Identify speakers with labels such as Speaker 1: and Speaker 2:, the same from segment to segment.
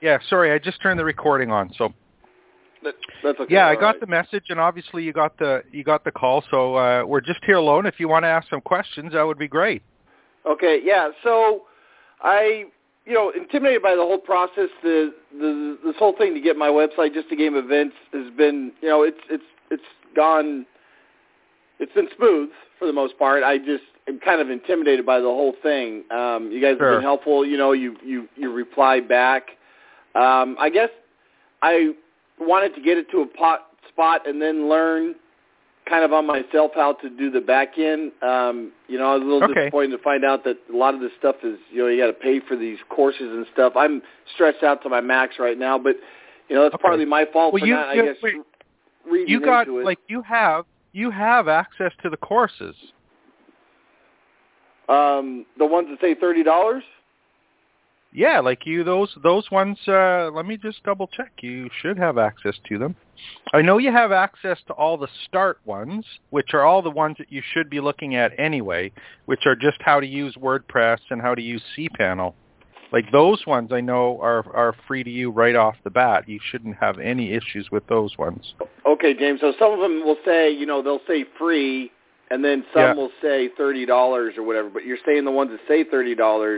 Speaker 1: Yeah, sorry, I just turned the recording on. So
Speaker 2: that's okay.
Speaker 1: yeah, I got the message, and obviously you got the call. So we're just here alone. If you want to ask some questions, that would be great.
Speaker 2: Okay, yeah. So I, intimidated by the whole process. This whole thing to get my website, Just a Game Events, has been, it's gone. It's been smooth for the most part. I just am kind of intimidated by the whole thing. You guys have been helpful. You reply back. I guess I wanted to get it to a spot and then learn kind of on myself how to do the back end. I was a little disappointed to find out that a lot of this stuff is, you got to pay for these courses and stuff. I'm stressed out to my max right now, but, that's partly my fault for not, I guess, reading into it.
Speaker 1: You have access to the courses.
Speaker 2: The ones that say $30?
Speaker 1: Yeah, those ones, let me just double check. You should have access to them. I know you have access to all the start ones, which are all the ones that you should be looking at anyway, which are just how to use WordPress and how to use cPanel. Those ones I know are free to you right off the bat. You shouldn't have any issues with those ones.
Speaker 2: Okay, James. So some of them will say, they'll say free, and then some will say $30 or whatever. But you're saying the ones that say $30,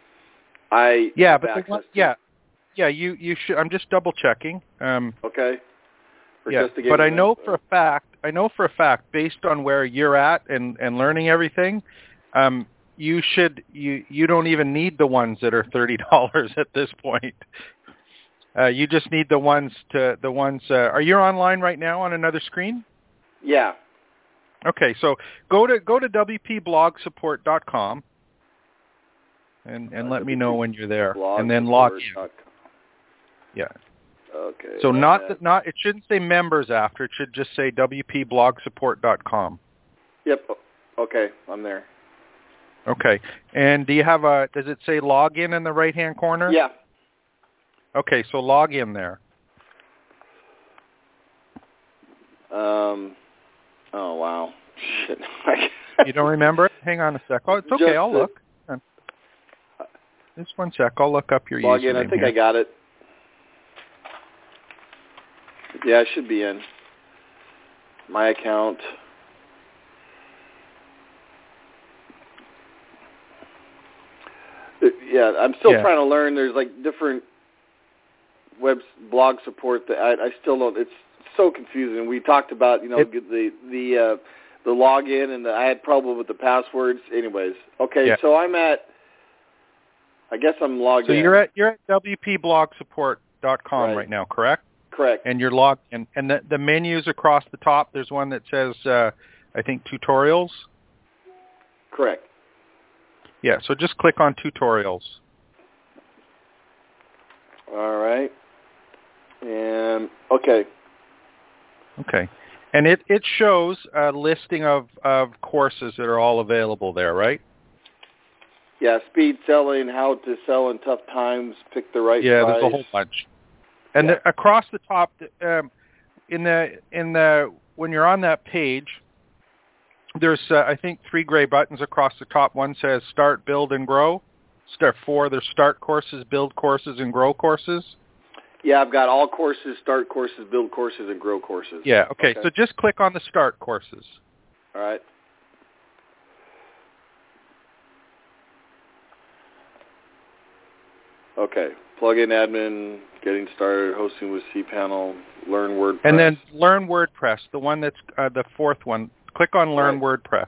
Speaker 1: you should. I'm just double checking.
Speaker 2: Okay.
Speaker 1: But I know for a fact, based on where you're at and learning everything, you don't even need the ones that are $30 at this point. You just need the ones. Are you online right now on another screen?
Speaker 2: Yeah.
Speaker 1: Okay, so go to wpblogsupport.com and let me know when you're there, and then log in. Yeah.
Speaker 2: Okay.
Speaker 1: So it shouldn't say members after. It should just say wpblogsupport.com.
Speaker 2: Yep. Okay, I'm there.
Speaker 1: Okay. And does it say login in the right-hand corner?
Speaker 2: Yeah.
Speaker 1: Okay, so log in there.
Speaker 2: Oh, wow. Shit.
Speaker 1: You don't remember it? Hang on a sec. Oh, it's okay. I'll look. Just one sec. I'll look up your username.
Speaker 2: Log in. I think
Speaker 1: here.
Speaker 2: I got it. Yeah, I should be in. My account. Yeah, I'm still trying to learn. There's different blog support that I still don't. It's so confusing. We talked about the login, and I had trouble with the passwords. Anyways, okay. Yeah. So I'm at. I guess I'm logged in.
Speaker 1: So you're at wpblogsupport.com right now, correct?
Speaker 2: Correct.
Speaker 1: And you're logged in, and the menus across the top. There's one that says I think tutorials.
Speaker 2: Correct.
Speaker 1: Yeah. So just click on tutorials.
Speaker 2: All right. And okay.
Speaker 1: Okay. And it shows a listing of courses that are all available there, right?
Speaker 2: Yeah, speed selling, how to sell in tough times, pick the right price.
Speaker 1: Yeah, there's a whole bunch. And across the top, when you're on that page, there's I think 3 gray buttons across the top. One says Start, Build, and Grow. There's Start courses, Build courses, and Grow courses.
Speaker 2: Yeah, I've got all courses, Start courses, Build courses, and Grow courses.
Speaker 1: Yeah, okay. So just click on the Start courses.
Speaker 2: All right. Okay. Plugin admin, getting started, hosting with cPanel, learn WordPress.
Speaker 1: And then learn WordPress, the one that's the fourth one. Click on Learn WordPress.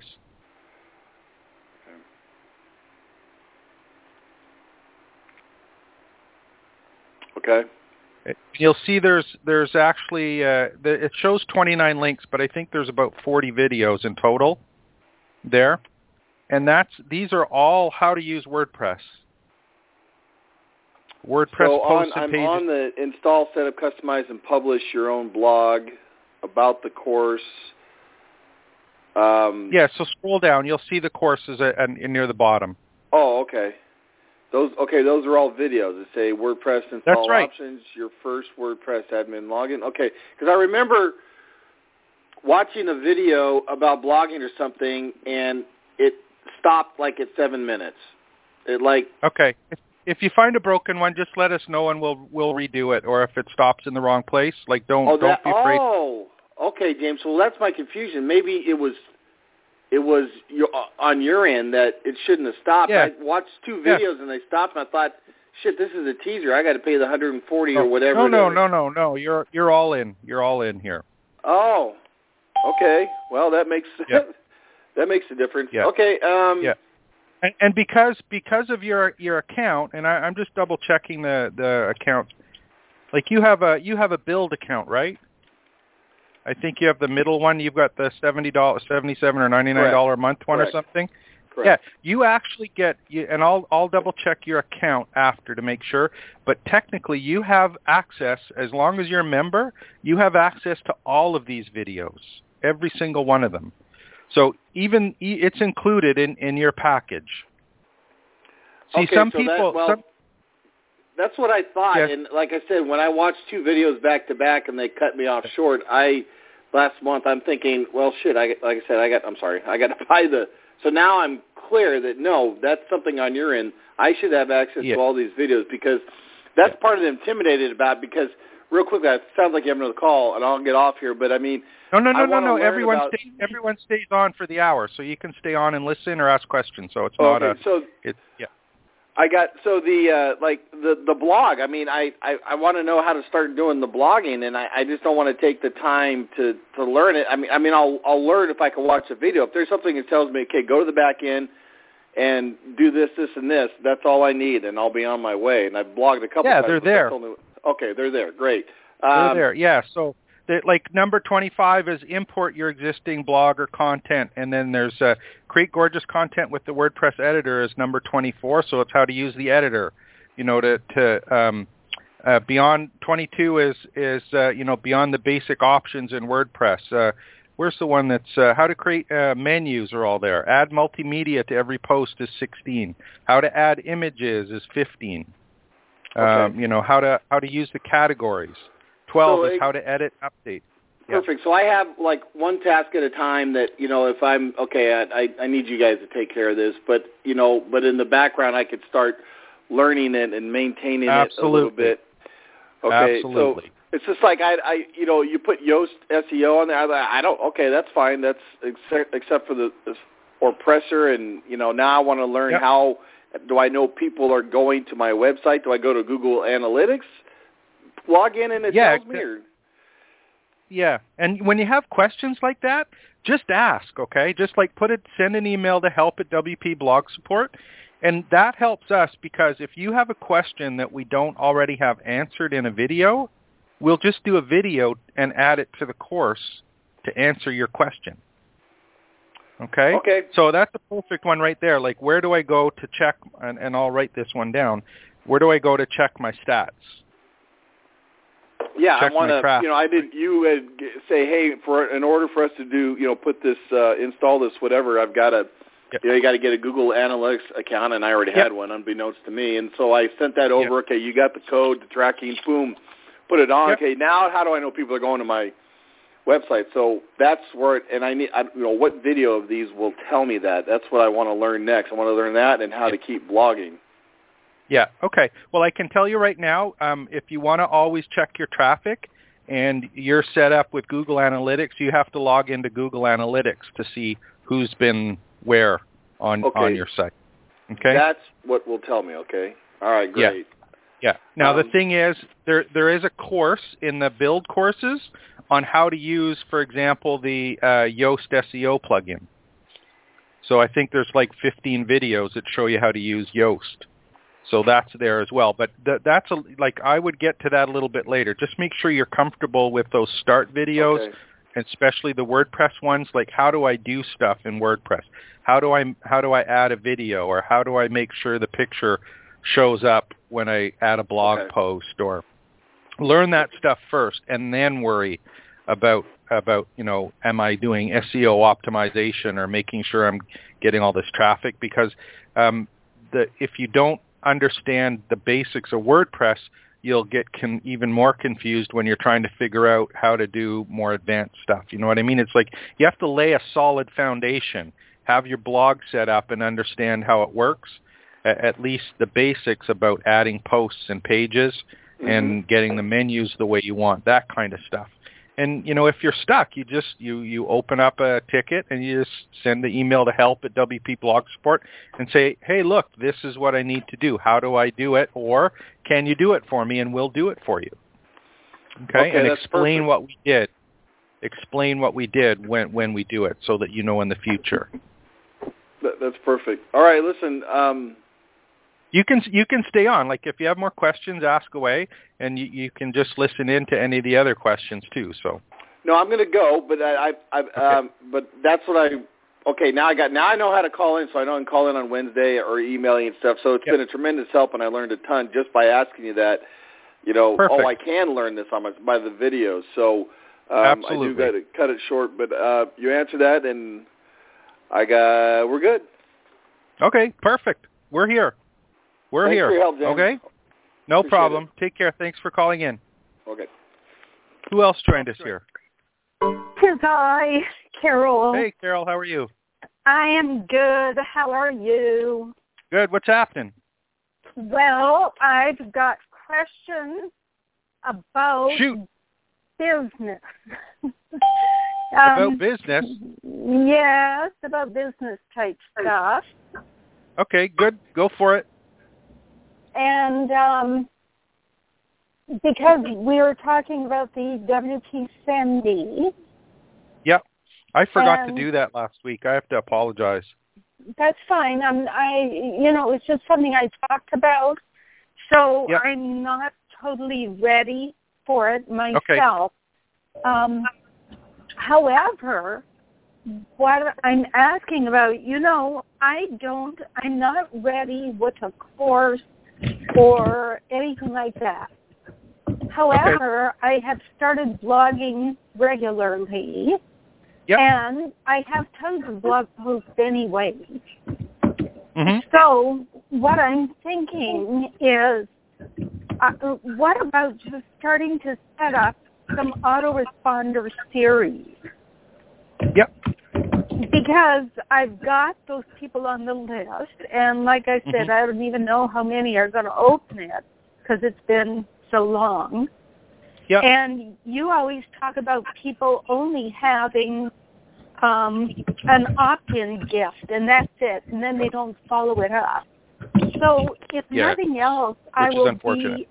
Speaker 2: Okay.
Speaker 1: You'll see there's actually it shows 29 links, but I think there's about 40 videos in total there, and these are all how to use WordPress. WordPress posted pages.
Speaker 2: I'm on the install, set up, customize, and publish your own blog, about the course.
Speaker 1: Yeah, so scroll down. You'll see the courses near the bottom.
Speaker 2: Oh, okay. Those are all videos that say WordPress install options, your first WordPress admin login. Okay, because I remember watching a video about blogging or something, and it stopped at 7 minutes.
Speaker 1: Okay. if you find a broken one, just let us know and we'll redo it. Or if it stops in the wrong place, like don't be afraid.
Speaker 2: Oh, okay, James. Well, that's my confusion. Maybe it was on your end that it shouldn't have stopped.
Speaker 1: Yeah.
Speaker 2: I watched 2 videos and they stopped, and I thought, shit, this is a teaser. I got to pay the $140 or whatever.
Speaker 1: No. You're all in. You're all in here.
Speaker 2: Oh, okay. Well, that makes that makes a difference.
Speaker 1: Yeah.
Speaker 2: Okay.
Speaker 1: Yeah. And because of your account, and I'm just double checking the account. Like you have a build account, right? I think you have the middle one. You've got the $77 or $99 a month one. Correct. Or something.
Speaker 2: Correct.
Speaker 1: Yeah, you actually get, and I'll double check your account after to make sure. But technically, you have access as long as you're a member. You have access to all of these videos, every single one of them. So even it's included in your package. See,
Speaker 2: okay,
Speaker 1: some
Speaker 2: so
Speaker 1: people.
Speaker 2: That's what I thought,
Speaker 1: yes.
Speaker 2: And like I said, when I watched 2 videos back to back and they cut me off short, last month I'm thinking, well, shit. I got to buy the. So now I'm clear that no, that's something on your end. I should have access to all these videos because that's part of the intimidated about. Because real quickly, it sounds like you have another call, and I'll get off here. But I mean,
Speaker 1: no. Everyone stays on for the hour, so you can stay on and listen or ask questions. So it's not
Speaker 2: I got the blog. I mean, I want to know how to start doing the blogging, and I just don't want to take the time to learn it. I mean, I'll learn if I can watch a video. If there's something that tells me, okay, go to the back end and do this, and this, that's all I need, and I'll be on my way. And I've blogged a couple times.
Speaker 1: Yeah, they're there.
Speaker 2: Okay, they're there. Great.
Speaker 1: They're there. Yeah. So like number 25 is import your existing blog or content, and then there's create gorgeous content with the WordPress editor is number 24. So it's how to use the editor. Beyond 22 is beyond the basic options in WordPress. Where's the one that's how to create menus are all there. Add multimedia to every post is 16. How to add images is 15.
Speaker 2: Okay.
Speaker 1: How to use the categories. 12 is how to edit, update.
Speaker 2: Perfect. So I have like one task at a time that, if I'm, okay, I need you guys to take care of this, but in the background I could start learning it and maintaining it a little bit. Okay.
Speaker 1: Absolutely.
Speaker 2: So it's just like you put Yoast SEO on there. I don't, okay, that's fine. That's except for the Oppressor. And, now I want to learn how do I know people are going to my website? Do I go to Google Analytics? Log in and it tells me?
Speaker 1: Yeah, and when you have questions like that, just ask, okay? Just send an email to help@WP Blog Support, and that helps us because if you have a question that we don't already have answered in a video, we'll just do a video and add it to the course to answer your question. Okay?
Speaker 2: Okay.
Speaker 1: So that's a perfect one right there. Like, where do I go to check, and I'll write this one down, where do I go to check my stats?
Speaker 2: Yeah, I want to, you would say, hey, in order for us to do, put this, install this, whatever, I've got to, you got to get a Google Analytics account, and I already had one, unbeknownst to me. And so I sent that over. Okay, you got the code, the tracking, boom, put it on. Okay, now how do I know people are going to my website? So that's where, and I need, what video of these will tell me that? That's what I want to learn next. I want to learn that and how to keep blogging.
Speaker 1: Yeah, okay. Well, I can tell you right now, if you want to always check your traffic and you're set up with Google Analytics, you have to log into Google Analytics to see who's been where on your site. Okay?
Speaker 2: That's what will tell me, okay? All right, great.
Speaker 1: Yeah. Now, the thing is, there is a course in the build courses on how to use, for example, the Yoast SEO plugin. So I think there's 15 videos that show you how to use Yoast. So that's there as well. But that's I would get to that a little bit later. Just make sure you're comfortable with those start videos, especially the WordPress ones. Like, how do I do stuff in WordPress? How do I add a video, or how do I make sure the picture shows up when I add a blog post? Or learn that stuff first, and then worry about am I doing SEO optimization or making sure I'm getting all this traffic? Because if you don't understand the basics of WordPress, you'll get even more confused when you're trying to figure out how to do more advanced stuff. You know what I mean? It's like you have to lay a solid foundation, have your blog set up and understand how it works, at least the basics about adding posts and pages and getting the menus the way you want, that kind of stuff. And, if you're stuck, you open up a ticket and you just send the email to help@WP Blog Support and say, hey, look, this is what I need to do. How do I do it? Or can you do it for me? And we'll do it for you. Okay, and explain
Speaker 2: perfect.
Speaker 1: what we did. Explain what we did when we do it so that you know in the future.
Speaker 2: That's perfect. All right, listen.
Speaker 1: You can stay on. Like if you have more questions, ask away, and you can just listen in to any of the other questions too. So.
Speaker 2: No, I'm going to go, but but that's what I. Okay, now I know how to call in, so I know I can call in on Wednesday or emailing and stuff. So it's been a tremendous help, and I learned a ton just by asking you that.
Speaker 1: Perfect.
Speaker 2: I can learn this by the videos. So
Speaker 1: absolutely.
Speaker 2: I do got to cut it short, but you answered that, and we're good.
Speaker 1: Okay, perfect. We're here.
Speaker 2: Thanks
Speaker 1: here.
Speaker 2: For your help, Jen.
Speaker 1: Okay? No
Speaker 2: Appreciate
Speaker 1: problem.
Speaker 2: it.
Speaker 1: Take care. Thanks for calling in.
Speaker 2: Okay.
Speaker 1: Who else joined us here?
Speaker 3: Tis I, Carol.
Speaker 1: Hey, Carol. How are you?
Speaker 3: I am good. How are you?
Speaker 1: Good. What's happening?
Speaker 3: Well, I've got questions about business.
Speaker 1: About business?
Speaker 3: Yes, about business type stuff.
Speaker 1: Okay, good. Go for it.
Speaker 3: And because we were talking about the WP Sandy.
Speaker 1: Yep. I forgot to do that last week. I have to apologize.
Speaker 3: That's fine. It's just something I talked about. So I'm not totally ready for it myself. Okay. However, what I'm asking about, I'm not ready with a course or anything like that. However, I have started blogging regularly, and I have tons of blog posts anyway. Mm-hmm. So what I'm thinking is, what about just starting to set up some autoresponder series?
Speaker 1: Yep.
Speaker 3: Because I've got those people on the list, and like I said, I don't even know how many are going to open it because it's been so long. Yep. And you always talk about people only having an opt-in gift, and that's it, and then they don't follow it up. So if nothing else, I will be...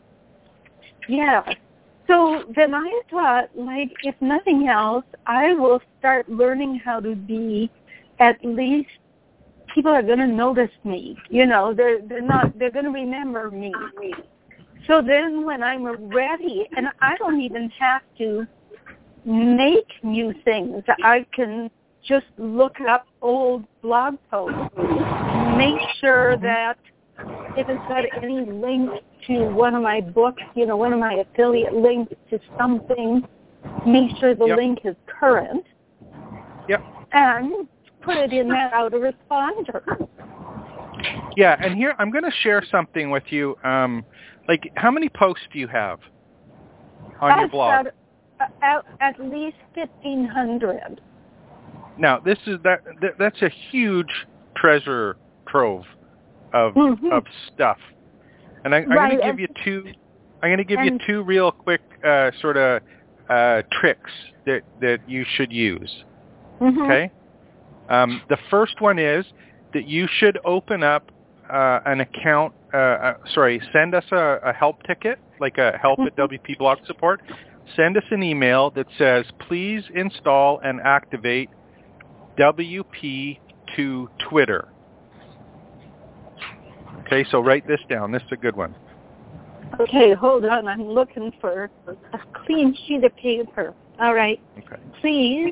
Speaker 3: Yeah. So then I thought, if nothing else, I will start learning how to be, at least people are going to notice me. They're going to remember me. So then when I'm ready, and I don't even have to make new things. I can just look up old blog posts, make sure that if it's got any link to one of my books, one of my affiliate links to something, make sure the link is current.
Speaker 1: Yep.
Speaker 3: And put it in that autoresponder.
Speaker 1: Yeah, and here I'm going to share something with you. How many posts do you have on your blog?
Speaker 3: At least 1,500.
Speaker 1: Now, that's a huge treasure trove of stuff. And I'm going to give you two. I'm going to give you two real quick sort of tricks that you should use. Mm-hmm. Okay. The first one is that you should open up an account. Send us a help ticket, like a help at WP Blog Support. Send us an email that says, please install and activate WP to Twitter. Okay, so write this down. This is a good one.
Speaker 3: Okay, hold on. I'm looking for a clean sheet of paper. All right.
Speaker 1: Okay.
Speaker 3: Please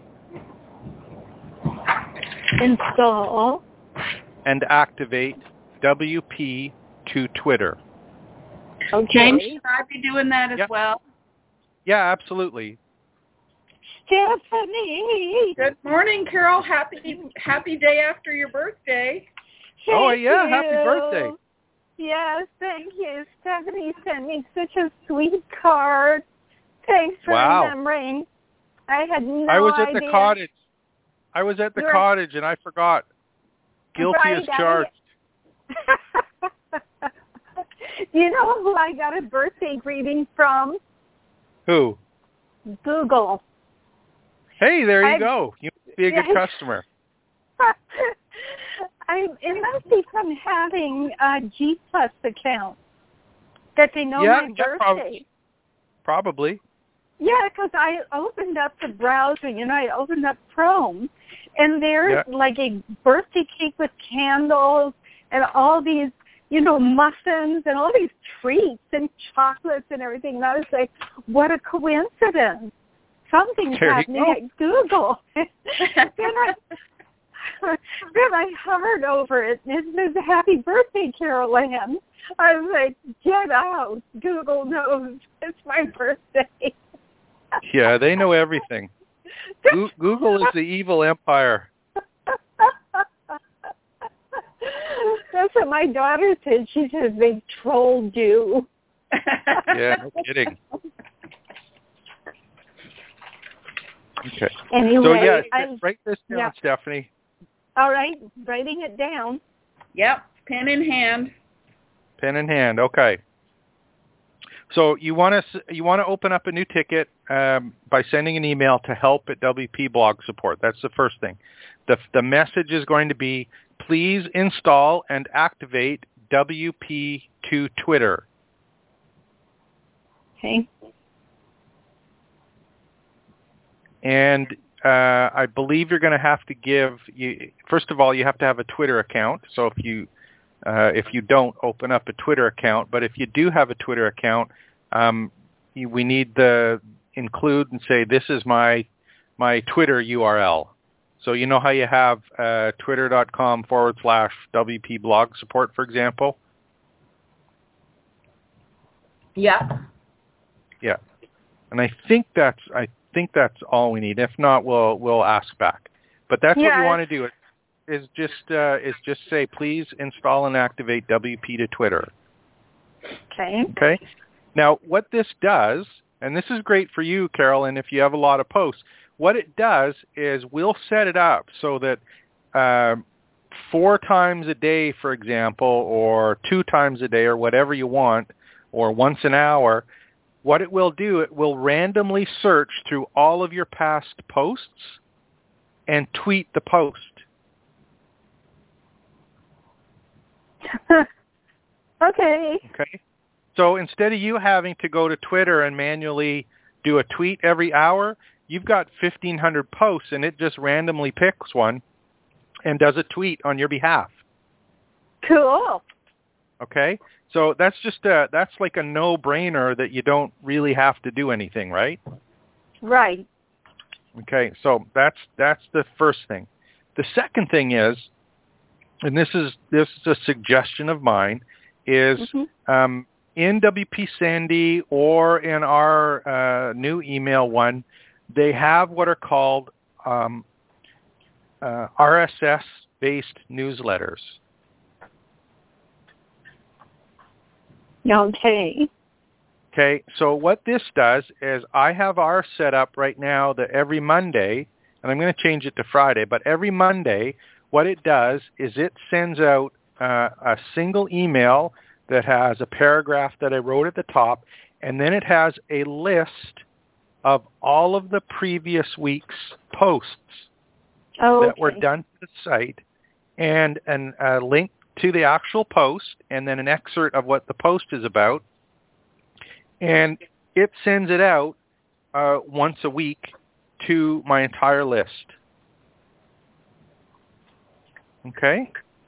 Speaker 3: install
Speaker 1: and activate WP to Twitter.
Speaker 3: Okay.
Speaker 4: James, should I be doing that as well?
Speaker 1: Yeah, absolutely.
Speaker 3: Stephanie.
Speaker 4: Good morning, Carol. Happy day after your birthday.
Speaker 3: Thank you.
Speaker 1: Happy birthday.
Speaker 3: Yes, thank you. Stephanie sent me such a sweet card. Thanks for remembering. I had no idea.
Speaker 1: I was at the cottage and I forgot. Guilty as charged.
Speaker 3: You know who I got a birthday greeting from?
Speaker 1: Who?
Speaker 3: Google.
Speaker 1: Hey, there you go. You must be a good customer.
Speaker 3: It must be from having a G Plus account that they know my birthday.
Speaker 1: Probably.
Speaker 3: Yeah, because I opened up the browser, I opened up Chrome, and there's like a birthday cake with candles and all these, muffins and all these treats and chocolates and everything. And I was like, what a coincidence. Something's happening at Google. Then I hovered over it, and it says, Happy Birthday, Carol Ann. I was like, get out. Google knows it's my birthday.
Speaker 1: Yeah, they know everything. Google is the evil empire.
Speaker 3: That's what my daughter said. She said they trolled you.
Speaker 1: Yeah, no kidding. Okay.
Speaker 3: Anyway,
Speaker 1: so write this down, Stephanie.
Speaker 3: All right, writing it down.
Speaker 4: Yep, pen in hand.
Speaker 1: Pen in hand. Okay. So you want to open up a new ticket by sending an email to help@WP Blog Support. That's the first thing. The message is going to be, please install and activate WP to Twitter.
Speaker 3: Okay.
Speaker 1: And I believe you're going to have to first of all, you have to have a Twitter account. So if you don't, open up a Twitter account. But if you do have a Twitter account, we need to include and say, this is my Twitter URL. So you know how you have twitter.com/WP blog support, for example?
Speaker 4: Yeah.
Speaker 1: Yeah. And I think that's all we need. If not, we'll ask back. But that's what you want to do. Is just say, please install and activate WP to Twitter.
Speaker 3: Okay.
Speaker 1: Okay. Now, what this does, and this is great for you, Carolyn, if you have a lot of posts, what it does is we'll set it up so that 4 times a day, for example, or 2 times a day, or whatever you want, or once an hour, what it will do, it will randomly search through all of your past posts and tweet the post.
Speaker 3: Okay.
Speaker 1: Okay. So instead of you having to go to Twitter and manually do a tweet every hour, you've got 1,500 posts, and it just randomly picks one and does a tweet on your behalf.
Speaker 3: Cool.
Speaker 1: Okay. So that's like a no-brainer that you don't really have to do anything, right?
Speaker 3: Right.
Speaker 1: Okay. So that's the first thing. The second thing is, and this is a suggestion of mine, is in WP Sandy or in our new email one, they have what are called RSS-based newsletters.
Speaker 3: Okay.
Speaker 1: Okay, so what this does is I have ours set up right now that every Monday, and I'm going to change it to Friday, but every Monday, what it does is it sends out a single email that has a paragraph that I wrote at the top, and then it has a list of all of the previous week's posts that were done to the site, and a link to the actual post, and then an excerpt of what the post is about. And it sends it out once a week to my entire list. Okay?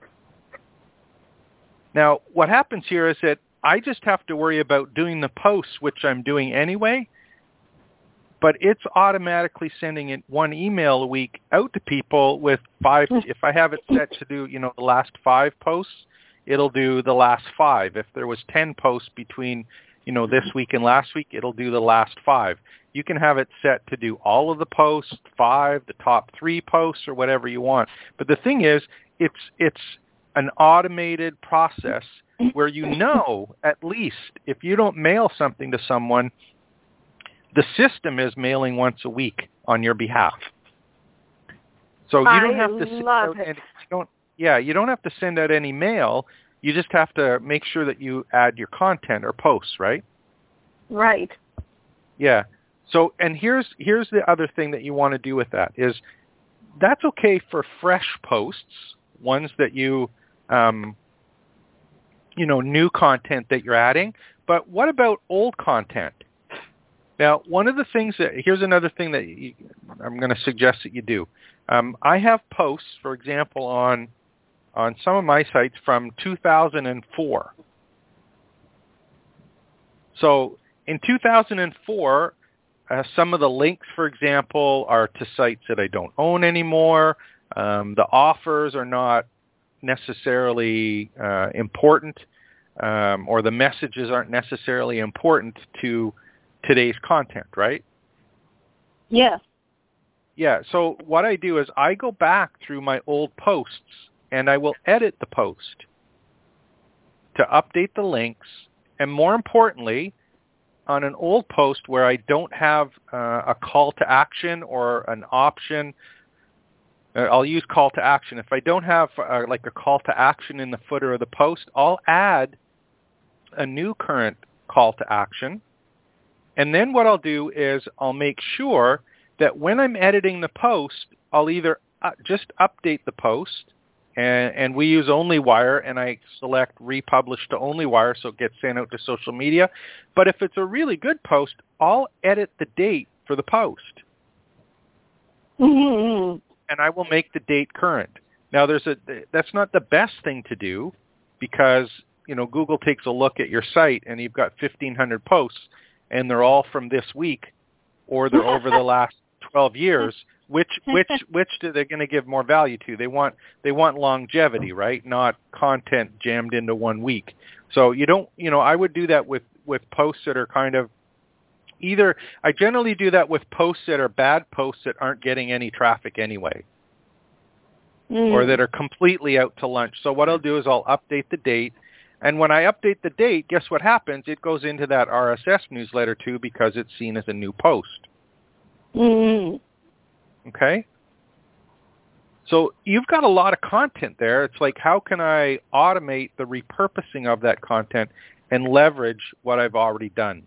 Speaker 1: Now, what happens here is that I just have to worry about doing the posts, which I'm doing anyway, but it's automatically sending it 1 email a week out to people with 5. If I have it set to do, the last 5 posts, it'll do the last 5. If there was 10 posts between, this week and last week, it'll do the last 5. You can have it set to do all of the posts, 5, the top 3 posts, or whatever you want. But the thing is, it's an automated process where at least if you don't mail something to someone, the system is mailing once a week on your behalf. So you don't have to send out any, you don't have to send out any mail. You just have to make sure that you add your content or posts, right?
Speaker 3: Right.
Speaker 1: Yeah. So, and here's the other thing that you want to do with that is that's okay for fresh posts, ones that you, new content that you're adding. But what about old content? Now, here's another thing that I'm going to suggest that you do. I have posts, for example, on some of my sites from 2004. So in 2004, some of the links, for example, are to sites that I don't own anymore. The offers are not necessarily important, or the messages aren't necessarily important to today's content, right?
Speaker 3: Yes.
Speaker 1: Yeah, so what I do is I go back through my old posts and I will edit the post to update the links, and more importantly, on an old post where I don't have a call to action or an option, I'll use call to action. If I don't have like a call to action in the footer of the post, I'll add a new current call to action. And then what I'll do is I'll make sure that when I'm editing the post, I'll either just update the post, and we use OnlyWire, and I select republish to OnlyWire so it gets sent out to social media. But if it's a really good post, I'll edit the date for the post.
Speaker 3: Mm-hmm.
Speaker 1: And I will make the date current. Now, that's not the best thing to do because, Google takes a look at your site and you've got 1,500 posts and they're all from this week or they're over the last 12 years. Which are they going to give more value to? They want longevity, right? Not content jammed into 1 week. So I would do that with posts that are kind of I generally do that with posts that are bad posts that aren't getting any traffic anyway, or that are completely out to lunch. So what I'll do is I'll update the date, and when I update the date, guess what happens? It goes into that RSS newsletter too because it's seen as a new post. Okay? So you've got a lot of content there. It's like, how can I automate the repurposing of that content and leverage what I've already done?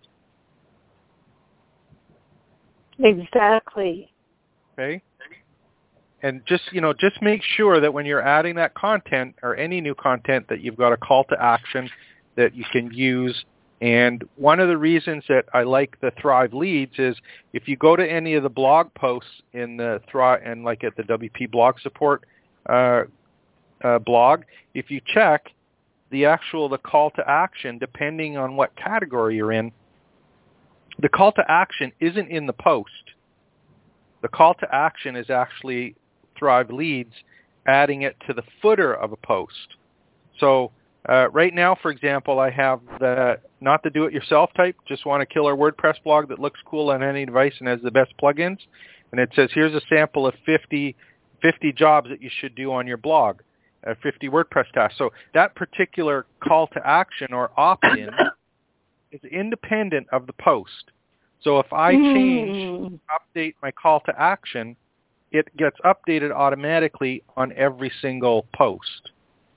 Speaker 3: Exactly.
Speaker 1: Okay? And just make sure that when you're adding that content or any new content that you've got a call to action that you can use. And one of the reasons that I like the Thrive Leads is if you go to any of the blog posts in the Thrive and like at the WP Blog Support blog, if you check the call to action, depending on what category you're in, the call to action isn't in the post. The call to action is actually Thrive Leads adding it to the footer of a post. So right now, for example, I have not the do-it-yourself type, just want a killer WordPress blog that looks cool on any device and has the best plugins. And it says, here's a sample of 50 jobs that you should do on your blog, 50 WordPress tasks. So that particular call to action or opt-in is independent of the post. So if I update my call to action, it gets updated automatically on every single post.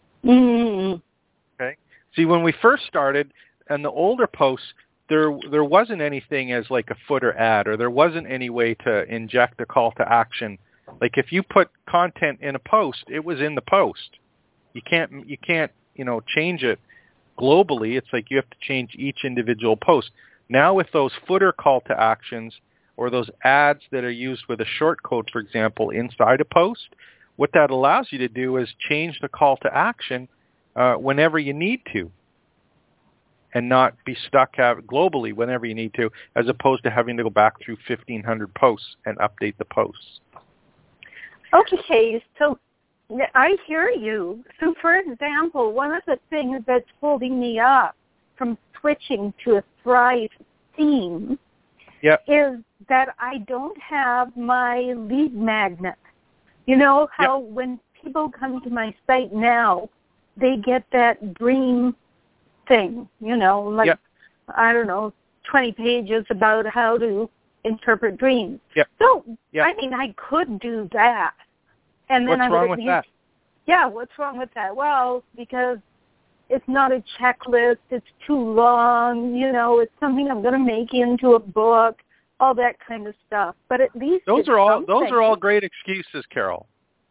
Speaker 1: Okay. See, when we first started, and the older posts, there wasn't anything as like a footer ad, or there wasn't any way to inject a call to action. Like if you put content in a post, it was in the post. You can't change it globally. It's like you have to change each individual post. Now with those footer call to actions or those ads that are used with a short code, for example, inside a post, what that allows you to do is change the call to action whenever you need to, and not be stuck globally whenever you need to, as opposed to having to go back through 1,500 posts and update the posts.
Speaker 3: Okay, so I hear you. So, for example, one of the things that's holding me up from switching to a Thrive theme is that I don't have my lead magnet. You know how when people come to my site now, they get that dream thing, I don't know, 20 pages about how to interpret dreams. So, I mean, I could do that. And then
Speaker 1: what's wrong with that?
Speaker 3: Yeah, what's wrong with that? Well, because it's not a checklist. It's too long. It's something I'm going to make into a book. All that kind of stuff. But at least
Speaker 1: those are all great excuses, Carol.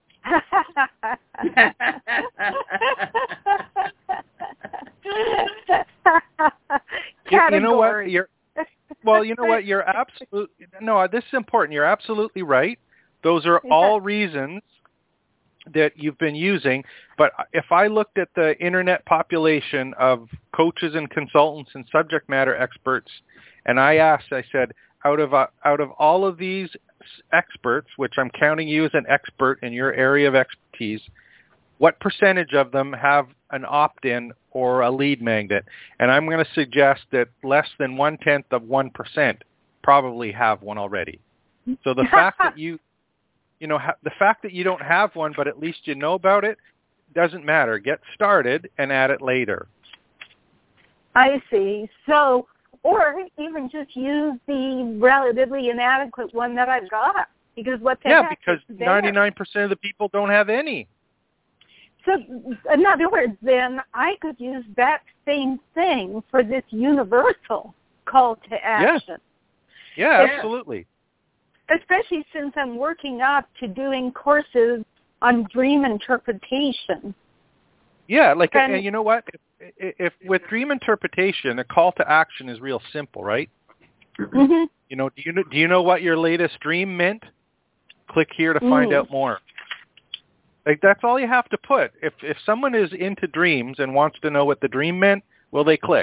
Speaker 1: You know what? You're absolutely this is important. You're absolutely right. Those are all reasons that you've been using. But if I looked at the internet population of coaches and consultants and subject matter experts, and I said, out of all of these experts, which I'm counting you as an expert in your area of expertise, what percentage of them have an opt-in or a lead magnet? And I'm going to suggest that less than 0.1% probably have one already. So the fact that the fact that you don't have one, but at least you know about it, doesn't matter. Get started and add it later.
Speaker 3: I see. So, or even just use the relatively inadequate one that I've got, because
Speaker 1: because 99% of the people don't have any.
Speaker 3: So, in other words, then I could use that same thing for this universal call to action.
Speaker 1: Yeah, absolutely.
Speaker 3: Especially since I'm working up to doing courses on dream interpretation.
Speaker 1: Yeah, and you know what? If with dream interpretation, a call to action is real simple, right?
Speaker 3: Mm-hmm.
Speaker 1: Do you know what your latest dream meant? Click here to find out more. That's all you have to put. If someone is into dreams and wants to know what the dream meant, will they click?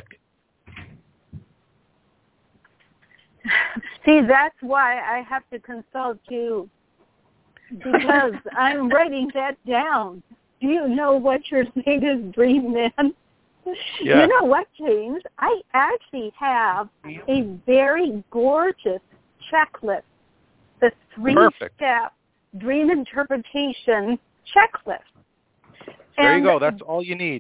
Speaker 3: See, that's why I have to consult you, because I'm writing that down. Do you know what your latest dream meant?
Speaker 1: Yeah.
Speaker 3: You know what, James? I actually have a very gorgeous checklist, the 3-step dream interpretation checklist.
Speaker 1: There you go. That's all you need.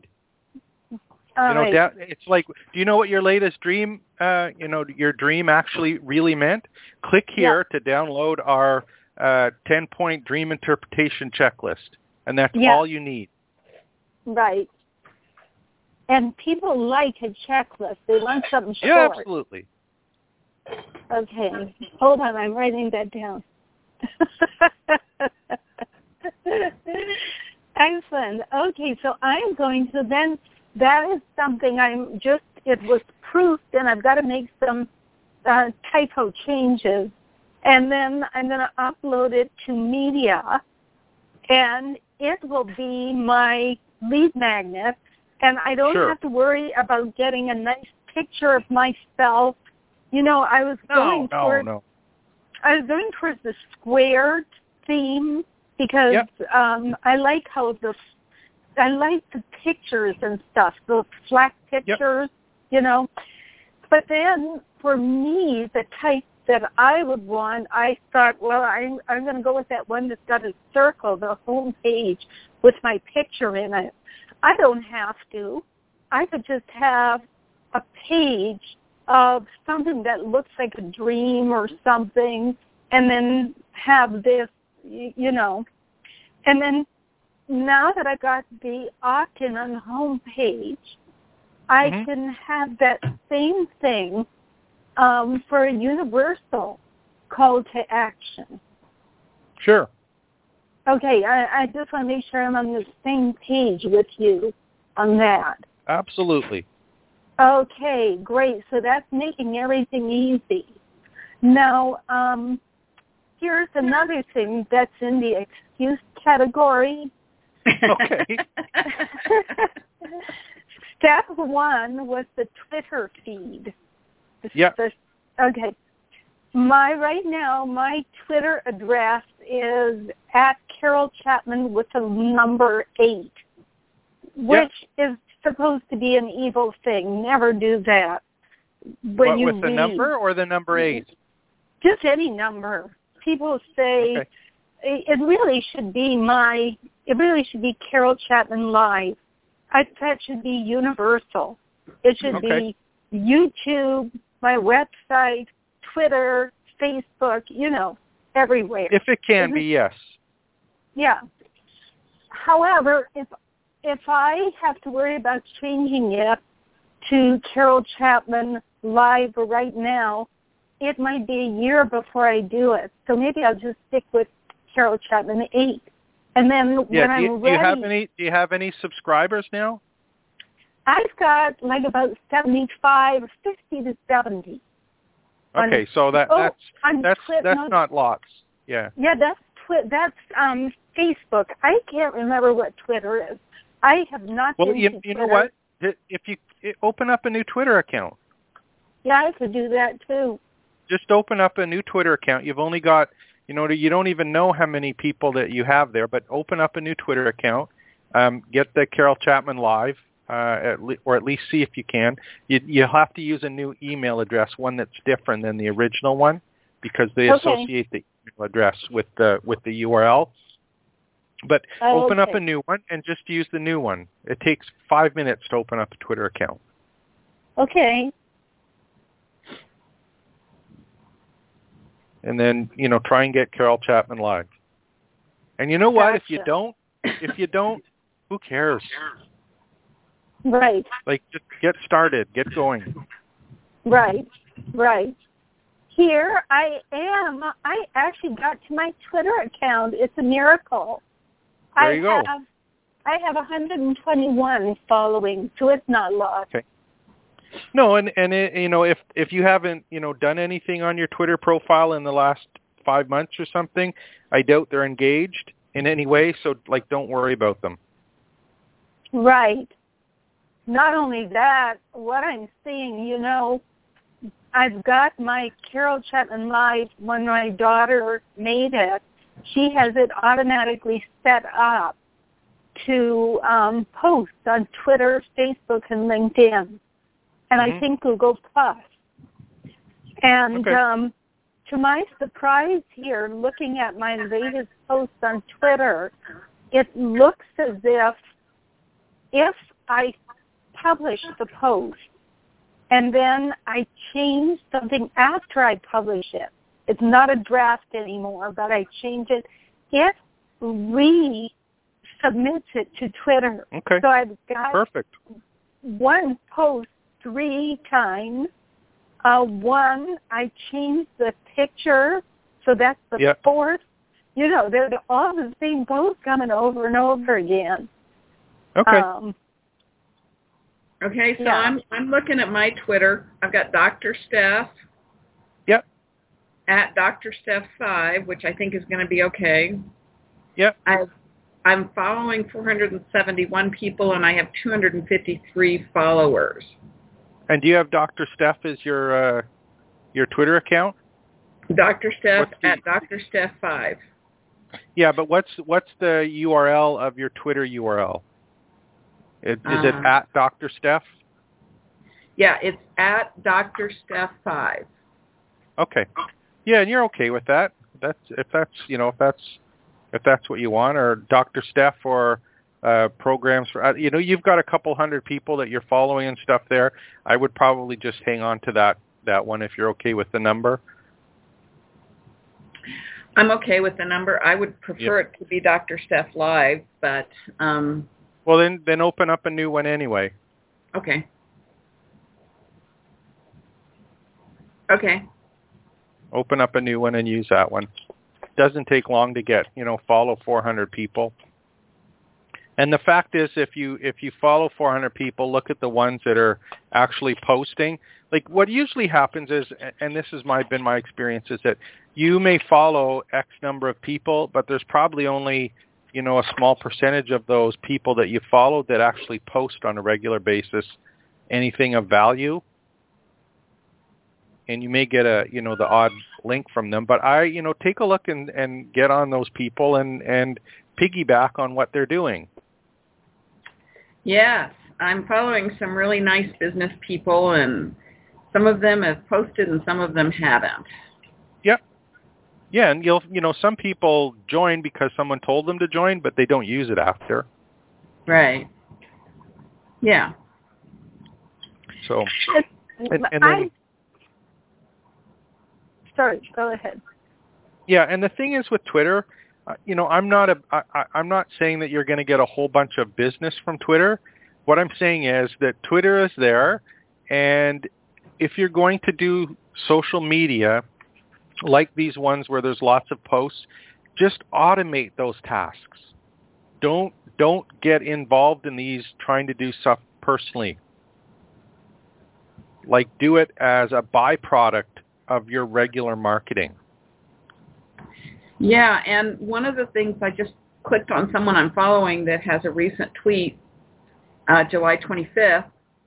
Speaker 1: It's like, do you know what your latest dream, your dream actually really meant? Click here to download our 10-point dream interpretation checklist, and that's all you need.
Speaker 3: Right. And people like a checklist. They want something short.
Speaker 1: Yeah, absolutely.
Speaker 3: Okay. Hold on. I'm writing that down. Excellent. Okay, so I'm going to then, that is something it was proofed, and I've got to make some typo changes. And then I'm going to upload it to media, and it will be my lead magnet, and I don't have to worry about getting a nice picture of myself. I was going towards the squared theme, because I like the pictures and stuff, those flat pictures, But then for me, the type that I would want, I thought, well, I'm going to go with that one that's got a circle, the home page with my picture in it. I don't have to. I could just have a page of something that looks like a dream or something, and then have this, And then now that I got the opt-in on the home page, I can have that same thing for a universal call to action.
Speaker 1: Sure.
Speaker 3: Okay, I just want to make sure I'm on the same page with you on that.
Speaker 1: Absolutely.
Speaker 3: Okay, great. So that's making everything easy. Now, here's another thing that's in the excuse category.
Speaker 1: Okay.
Speaker 3: Step 1 was the Twitter feed.
Speaker 1: Yeah.
Speaker 3: Okay. Right now, my Twitter address is @CarolChapman with a number 8, which is supposed to be an evil thing. Never do that.
Speaker 1: With the number or the number 8?
Speaker 3: Just any number. People say it really should be Carol Chapman Live. That should be universal. It should be YouTube, my website, Twitter, Facebook, everywhere.
Speaker 1: If it can be, yes.
Speaker 3: Yeah. However, if if I have to worry about changing it to Carol Chapman Live right now, it might be a year before I do it. So maybe I'll just stick with Carol Chapman 8. And then when I'm ready...
Speaker 1: Do you have any subscribers now?
Speaker 3: I've got like about 75, 50 to 70.
Speaker 1: Okay, so that's not lots. Yeah.
Speaker 3: Yeah, that's Facebook. I can't remember what Twitter is. I have not been to Twitter.
Speaker 1: You know what? If you open up a new Twitter account.
Speaker 3: Yeah, I could do that too.
Speaker 1: Just open up a new Twitter account. You've only got, you don't even know how many people that you have there, but open up a new Twitter account. Get the Carol Chapman Live, or at least see if you can. You have to use a new email address, one that's different than the original one, because they associate the email address with the URL. But open up a new one and just use the new one. It takes 5 minutes to open up a Twitter account.
Speaker 3: Okay.
Speaker 1: And then, try and get Carol Chapman Live. And you know what? If you don't, who cares?
Speaker 3: Right.
Speaker 1: Like, just get started. Get going.
Speaker 3: Right. Here I am. I actually got to my Twitter account. It's a miracle.
Speaker 1: There you go.
Speaker 3: I have 121 following, so it's not lost.
Speaker 1: Okay. No, and it, if you haven't done anything on your Twitter profile in the last 5 months or something, I doubt they're engaged in any way. So don't worry about them.
Speaker 3: Right. Not only that, what I'm seeing, I've got my Carol Chapman Live when my daughter made it. She has it automatically set up to post on Twitter, Facebook, and LinkedIn. And I think Google Plus. And to my surprise here, looking at my latest post on Twitter, it looks as if I publish the post and then I change something after I publish it, it's not a draft anymore, but I change it, it resubmits it to Twitter.
Speaker 1: Okay.
Speaker 3: So I've got
Speaker 1: perfect.
Speaker 3: One post 3 times. One, I changed the picture, so that's the fourth. They're all the same posts coming over and over again.
Speaker 1: Okay.
Speaker 4: Okay, so I'm looking at my Twitter. I've got Dr. Steph.
Speaker 1: Yep.
Speaker 4: At Dr. Steph 5, which I think is going to be okay.
Speaker 1: Yep.
Speaker 4: I'm following 471 people, and I have 253 followers.
Speaker 1: And do you have Dr. Steph as your Twitter account?
Speaker 4: Dr. Steph at Dr. Steph 5.
Speaker 1: Yeah, but what's the URL of your Twitter URL? Is it at Dr. Steph?
Speaker 4: Yeah, it's at Dr. Steph 5. Okay.
Speaker 1: Yeah, and you're okay with that. If that's what you want, or Dr. Steph, or programs for you've got a couple hundred people that you're following and stuff there. I would probably just hang on to that one if you're okay with the number.
Speaker 4: I'm okay with the number. I would prefer it to be Dr. Steph Live, but
Speaker 1: well, then open up a new one anyway.
Speaker 4: Okay.
Speaker 1: Open up a new one and use that one. Doesn't take long to get, follow 400 people. And the fact is, if you follow 400 people, look at the ones that are actually posting. Like, what usually happens is, and this has been my experience, is that you may follow X number of people, but there's probably only, a small percentage of those people that you follow that actually post on a regular basis anything of value. And you may get the odd link from them. But take a look and get on those people and piggyback on what they're doing.
Speaker 4: Yes, I'm following some really nice business people, and some of them have posted and some of them haven't.
Speaker 1: Yep. Yeah, and some people join because someone told them to join, but they don't use it after.
Speaker 4: Right. Yeah.
Speaker 1: So, and then...
Speaker 3: Sorry, go ahead.
Speaker 1: Yeah, and the thing is with Twitter, I'm not saying that you're going to get a whole bunch of business from Twitter. What I'm saying is that Twitter is there, and if you're going to do social media like these ones where there's lots of posts, just automate those tasks. Don't get involved in these trying to do stuff personally. Like, do it as a byproduct of your regular marketing.
Speaker 4: Yeah, and one of the things, I just clicked on someone I'm following that has a recent tweet, July 25th.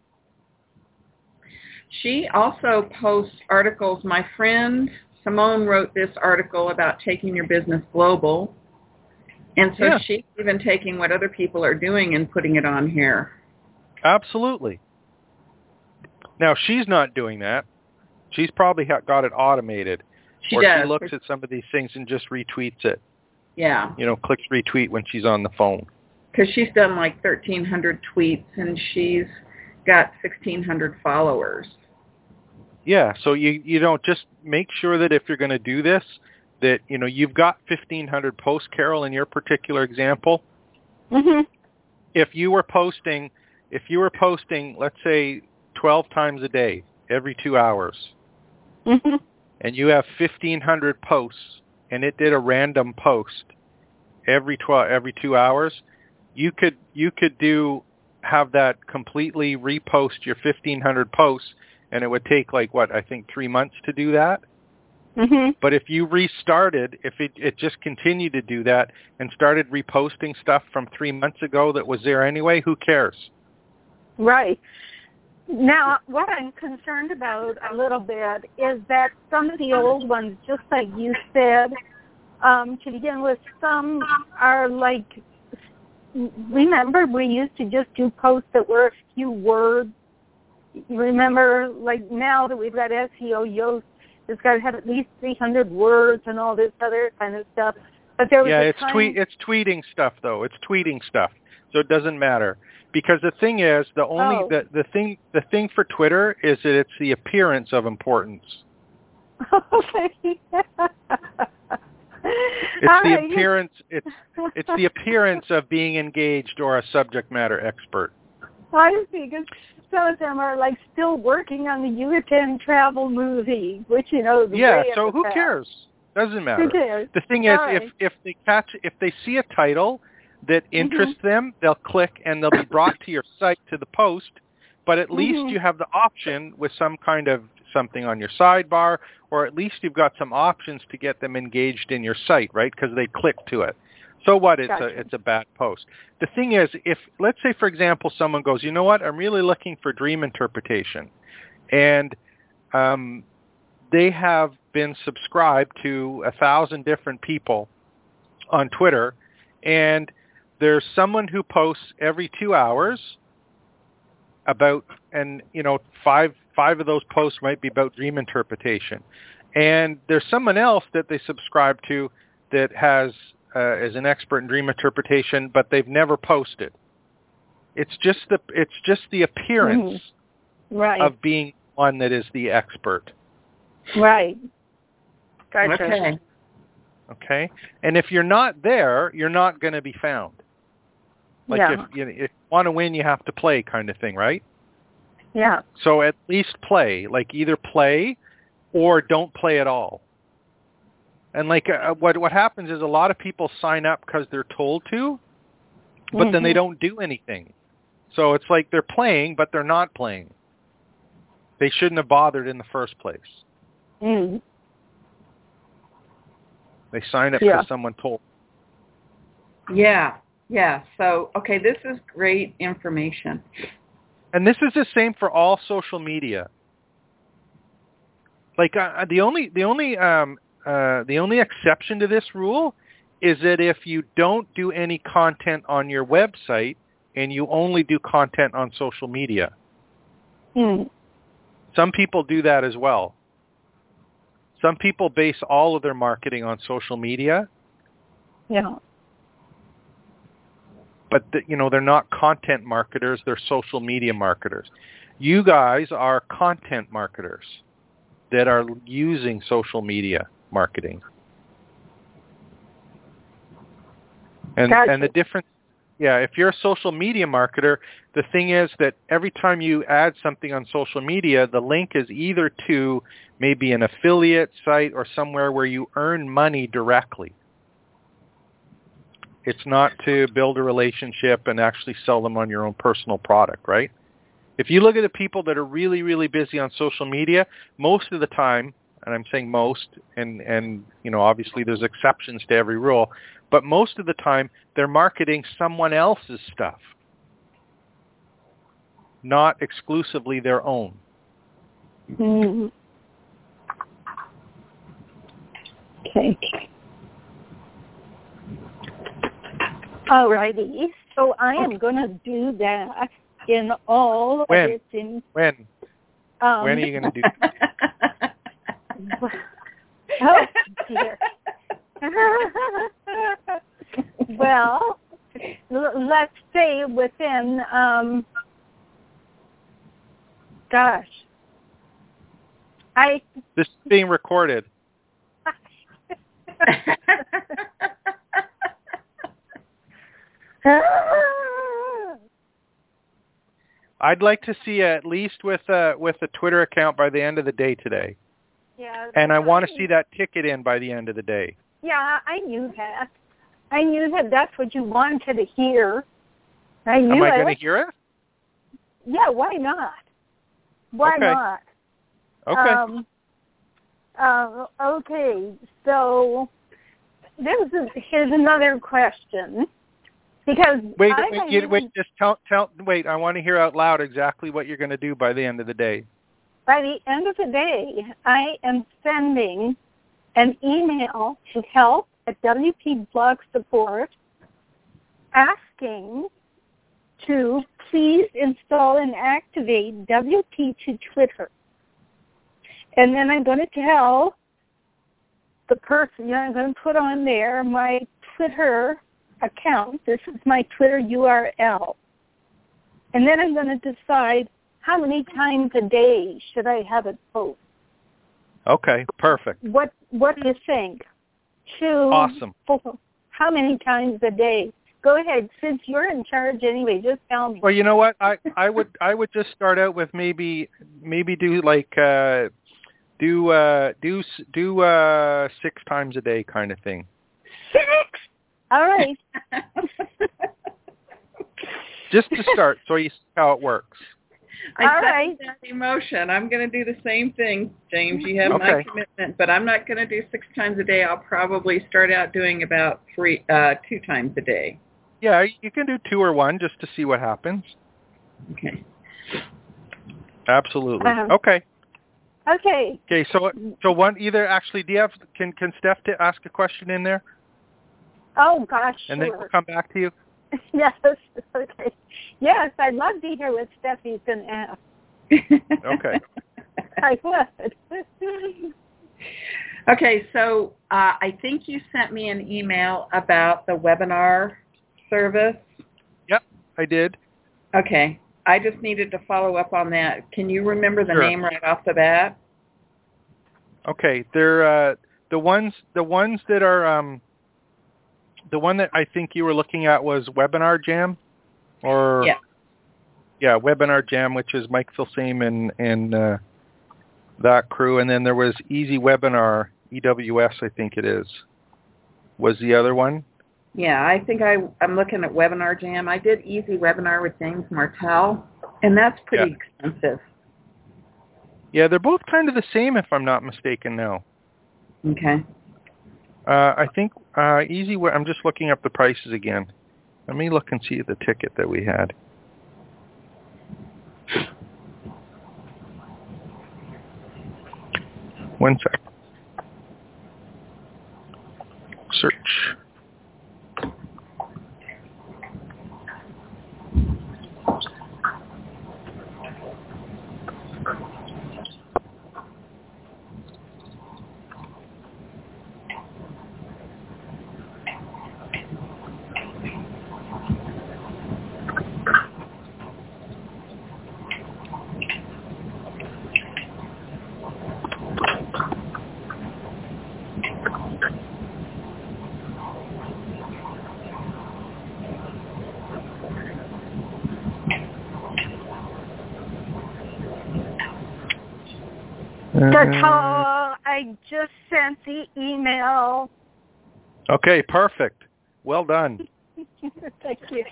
Speaker 4: She also posts articles. My friend Simone wrote this article about taking your business global. And so she's even taking what other people are doing and putting it on here.
Speaker 1: Absolutely. Now, she's not doing that. She's probably got it automated.
Speaker 4: She
Speaker 1: looks at some of these things and just retweets it.
Speaker 4: Yeah.
Speaker 1: Clicks retweet when she's on the phone.
Speaker 4: Because she's done like 1,300 tweets, and she's got 1,600 followers.
Speaker 1: Yeah, so you don't just make sure that if you're going to do this, that you've got 1,500 posts, Carol, in your particular example.
Speaker 3: Mm-hmm.
Speaker 1: If you were posting, let's say 12 times a day, every 2 hours,
Speaker 3: mm-hmm.
Speaker 1: and you have 1,500 posts, and it did a random post every 2 hours, you could have that completely repost your 1,500 posts, and it would take 3 months to do that.
Speaker 3: Mm-hmm.
Speaker 1: But if you restarted, if it just continued to do that and started reposting stuff from 3 months ago that was there anyway, who cares? Right.
Speaker 3: Now, what I'm concerned about a little bit is that some of the old ones, just like you said, to begin with, some are like, remember we used to just do posts that were a few words. You remember, like now that we've got SEO Yoast, it's got to have at least 300 words and all this other kind of stuff. But there was
Speaker 1: it's tweeting stuff though. It's tweeting stuff, so it doesn't matter. Because the thing is, the thing for Twitter is that it's the appearance of importance.
Speaker 3: Okay.
Speaker 1: It's the appearance of being engaged or a subject matter expert.
Speaker 3: I see, because some of them are like still working on the U10 travel movie, which
Speaker 1: so who cares? Doesn't matter.
Speaker 3: Who cares?
Speaker 1: The thing is, if they see a title that interests them, they'll click and they'll be brought to your site, to the post, but at least you have the option with some kind of something on your sidebar, or at least you've got some options to get them engaged in your site, right? Because they click to it. So what? It's a bad post. The thing is, if, let's say, for example, someone goes, you know what, I'm really looking for dream interpretation, and they have been subscribed to 1,000 different people on Twitter, and there's someone who posts every 2 hours about, and five of those posts might be about dream interpretation, and there's someone else that they subscribe to that has is an expert in dream interpretation, but they've never posted. It's just the appearance of being one that is the expert.
Speaker 3: Right. Gotcha.
Speaker 1: Okay. And if you're not there, you're not going to be found. If you want to win, you have to play, kind of thing, right?
Speaker 3: Yeah.
Speaker 1: So at least play. Either play or don't play at all. And what happens is a lot of people sign up because they're told to, but then they don't do anything. So it's like they're playing, but they're not playing. They shouldn't have bothered in the first place.
Speaker 3: Mm.
Speaker 1: They signed up because someone told.
Speaker 4: Yeah. So, okay, this is great information.
Speaker 1: And this is the same for all social media. The only exception to this rule is that if you don't do any content on your website and you only do content on social media. Some people do that as well. Some people base all of their marketing on social media.
Speaker 3: Yeah.
Speaker 1: But they're not content marketers, they're social media marketers. You guys are content marketers that are using social media marketing. And the difference, if you're a social media marketer, the thing is that every time you add something on social media, the link is either to maybe an affiliate site or somewhere where you earn money directly. It's not to build a relationship and actually sell them on your own personal product, right? If you look at the people that are really, really busy on social media, most of the time, and I'm saying most, and obviously there's exceptions to every rule, but most of the time they're marketing someone else's stuff, not exclusively their own.
Speaker 3: Mm-hmm. Okay. Alrighty. So I am going to do that in all of its... When are you
Speaker 1: going to do that?
Speaker 3: Oh, dear. Well, let's say within,
Speaker 1: This is being recorded. I'd like to see at least with a Twitter account by the end of the day today.
Speaker 3: Yeah.
Speaker 1: And I want to see that ticket in by the end of the day.
Speaker 3: Yeah, I knew that. I knew that that's what you wanted to hear.
Speaker 1: Am I going to hear it?
Speaker 3: Yeah, why not? Why not?
Speaker 1: Okay.
Speaker 3: Okay, so here's another question. Because
Speaker 1: wait, just wait, I want to hear out loud exactly what you're going to do by the end of the day.
Speaker 3: By the end of the day, I am sending an email to help@WP Blog Support asking to please install and activate WP to Twitter. And then I'm going to tell the person, I'm going to put on there my Twitter account. This is my Twitter URL. And then I'm going to decide how many times a day should I have it post.
Speaker 1: Okay, perfect.
Speaker 3: What do you think?
Speaker 1: Awesome.
Speaker 3: How many times a day? Go ahead, since you're in charge anyway. Just tell me.
Speaker 1: Well, you know what? I would just start out with maybe do like do 6 times a day kind of thing.
Speaker 3: 6. All right.
Speaker 1: Just to start, so you see how it works.
Speaker 4: I second that emotion. I'm going to do the same thing, James. You have my commitment, but I'm not going to do 6 times a day. I'll probably start out doing about 2 times a day.
Speaker 1: Yeah, you can do 2 or 1 just to see what happens.
Speaker 4: Okay.
Speaker 1: Absolutely. Okay.
Speaker 3: Okay.
Speaker 1: Okay. So one either actually, do you have can Steph ask a question in there?
Speaker 3: Oh gosh.
Speaker 1: And then we'll come back to you.
Speaker 3: Yes. Okay. Yes, I'd love to hear what Steffi's going to ask.
Speaker 1: Okay.
Speaker 3: I would.
Speaker 4: Okay, so I think you sent me an email about the webinar service.
Speaker 1: Yep, I did.
Speaker 4: Okay. I just needed to follow up on that. Can you remember the name right off the bat?
Speaker 1: Okay, they're the ones that are the one that I think you were looking at was Webinar Jam, or Webinar Jam, which is Mike Filsame and that crew, and then there was Easy Webinar, EWS, I think it is, was the other one.
Speaker 4: Yeah, I think I'm looking at Webinar Jam. I did Easy Webinar with James Martell, and that's pretty expensive.
Speaker 1: Yeah, they're both kind of the same, if I'm not mistaken now.
Speaker 4: Okay.
Speaker 1: I think Easy. I'm just looking up the prices again. Let me look and see the ticket that we had. One sec. Search.
Speaker 3: I just sent the email.
Speaker 1: Okay, perfect. Well done.
Speaker 3: Thank you.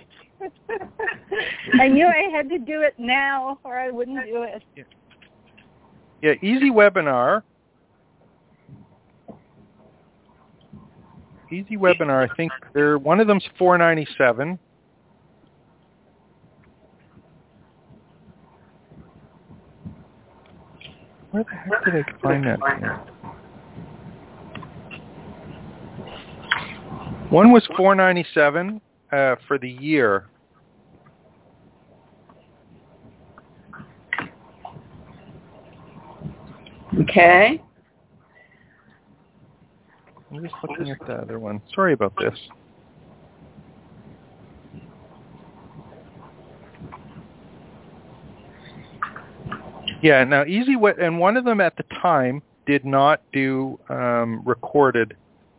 Speaker 3: I knew I had to do it now or I wouldn't do it.
Speaker 1: Yeah, Easy Webinar. Easy Webinar, I think one of them's $4.97. Where the heck did I find that thing? One was $4.97 for the year.
Speaker 4: Okay.
Speaker 1: I'm just looking at the other one. Sorry about this. Yeah, now and one of them at the time did not do recorded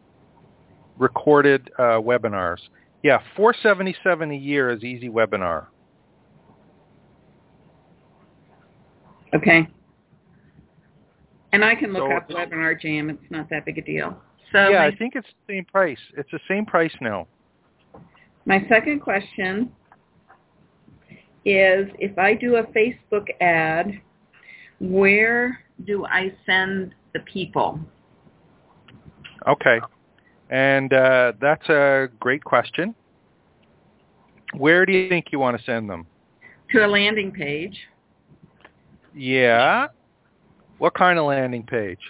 Speaker 1: webinars. Yeah, $4.77 a year is Easy Webinar.
Speaker 4: Okay. And I can look up Webinar Jam. It's not that big a deal. So
Speaker 1: yeah, I think it's the same price. It's the same price now.
Speaker 4: My second question is, if I do a Facebook ad, where do I send the people?
Speaker 1: Okay. And that's a great question. Where do you think you want to send them?
Speaker 4: To a landing page.
Speaker 1: Yeah. What kind of landing page?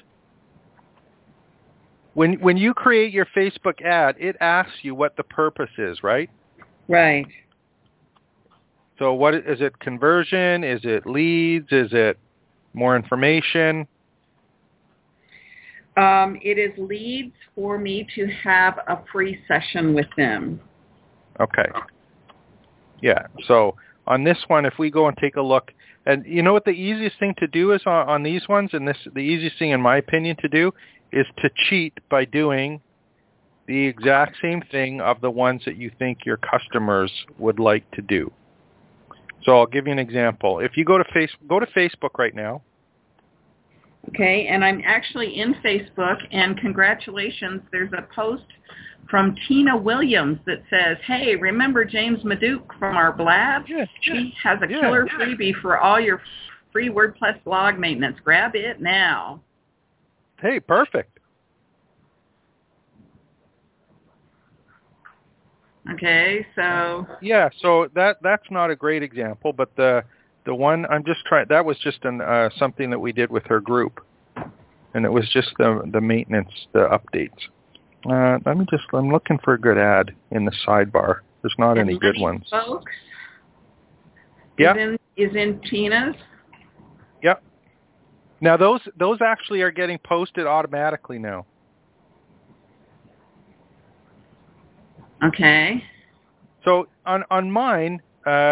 Speaker 1: When you create your Facebook ad, it asks you what the purpose is, right?
Speaker 4: Right.
Speaker 1: So what is it? Conversion? Is it leads? Is it more information?
Speaker 4: It is leads for me to have a free session with them.
Speaker 1: Okay. Yeah. So on this one, if we go and take a look, and you know what the easiest thing to do is on these ones, and the easiest thing in my opinion to do is to cheat by doing the exact same thing of the ones that you think your customers would like to do. So I'll give you an example. If you go to Facebook right now.
Speaker 4: Okay, and I'm actually in Facebook, and congratulations, there's a post from Tina Williams that says, hey, remember James Maduke from our blab?
Speaker 1: Yeah,
Speaker 4: he has a killer freebie for all your free WordPress blog maintenance. Grab it now.
Speaker 1: Hey, perfect.
Speaker 4: Okay, so...
Speaker 1: Yeah, so that's not a great example, but the one I'm just trying, that was just something that we did with her group, and it was just the maintenance, the updates. I'm looking for a good ad in the sidebar. There's not any good ones.
Speaker 4: Folks
Speaker 1: yeah.
Speaker 4: Is in Tina's?
Speaker 1: Yep. Now those actually are getting posted automatically now.
Speaker 4: Okay.
Speaker 1: So on mine,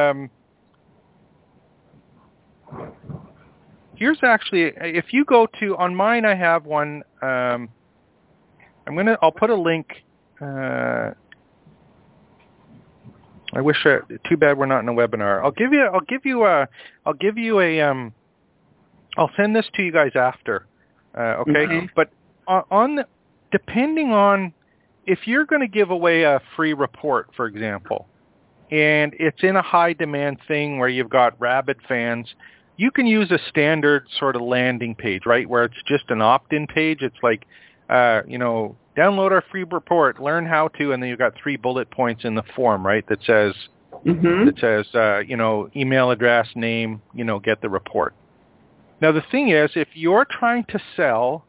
Speaker 1: here's actually, if you go to, on mine I have one, I'll put a link, I wish, too bad we're not in a webinar. I'll send this to you guys after, okay? But depending on, if you're going to give away a free report, for example, and it's in a high demand thing where you've got rabid fans, you can use a standard sort of landing page, right, where it's just an opt-in page. It's like, download our free report, learn how to, and then you've got 3 bullet points in the form, right, that says, email address, name, get the report. Now the thing is, if you're trying to sell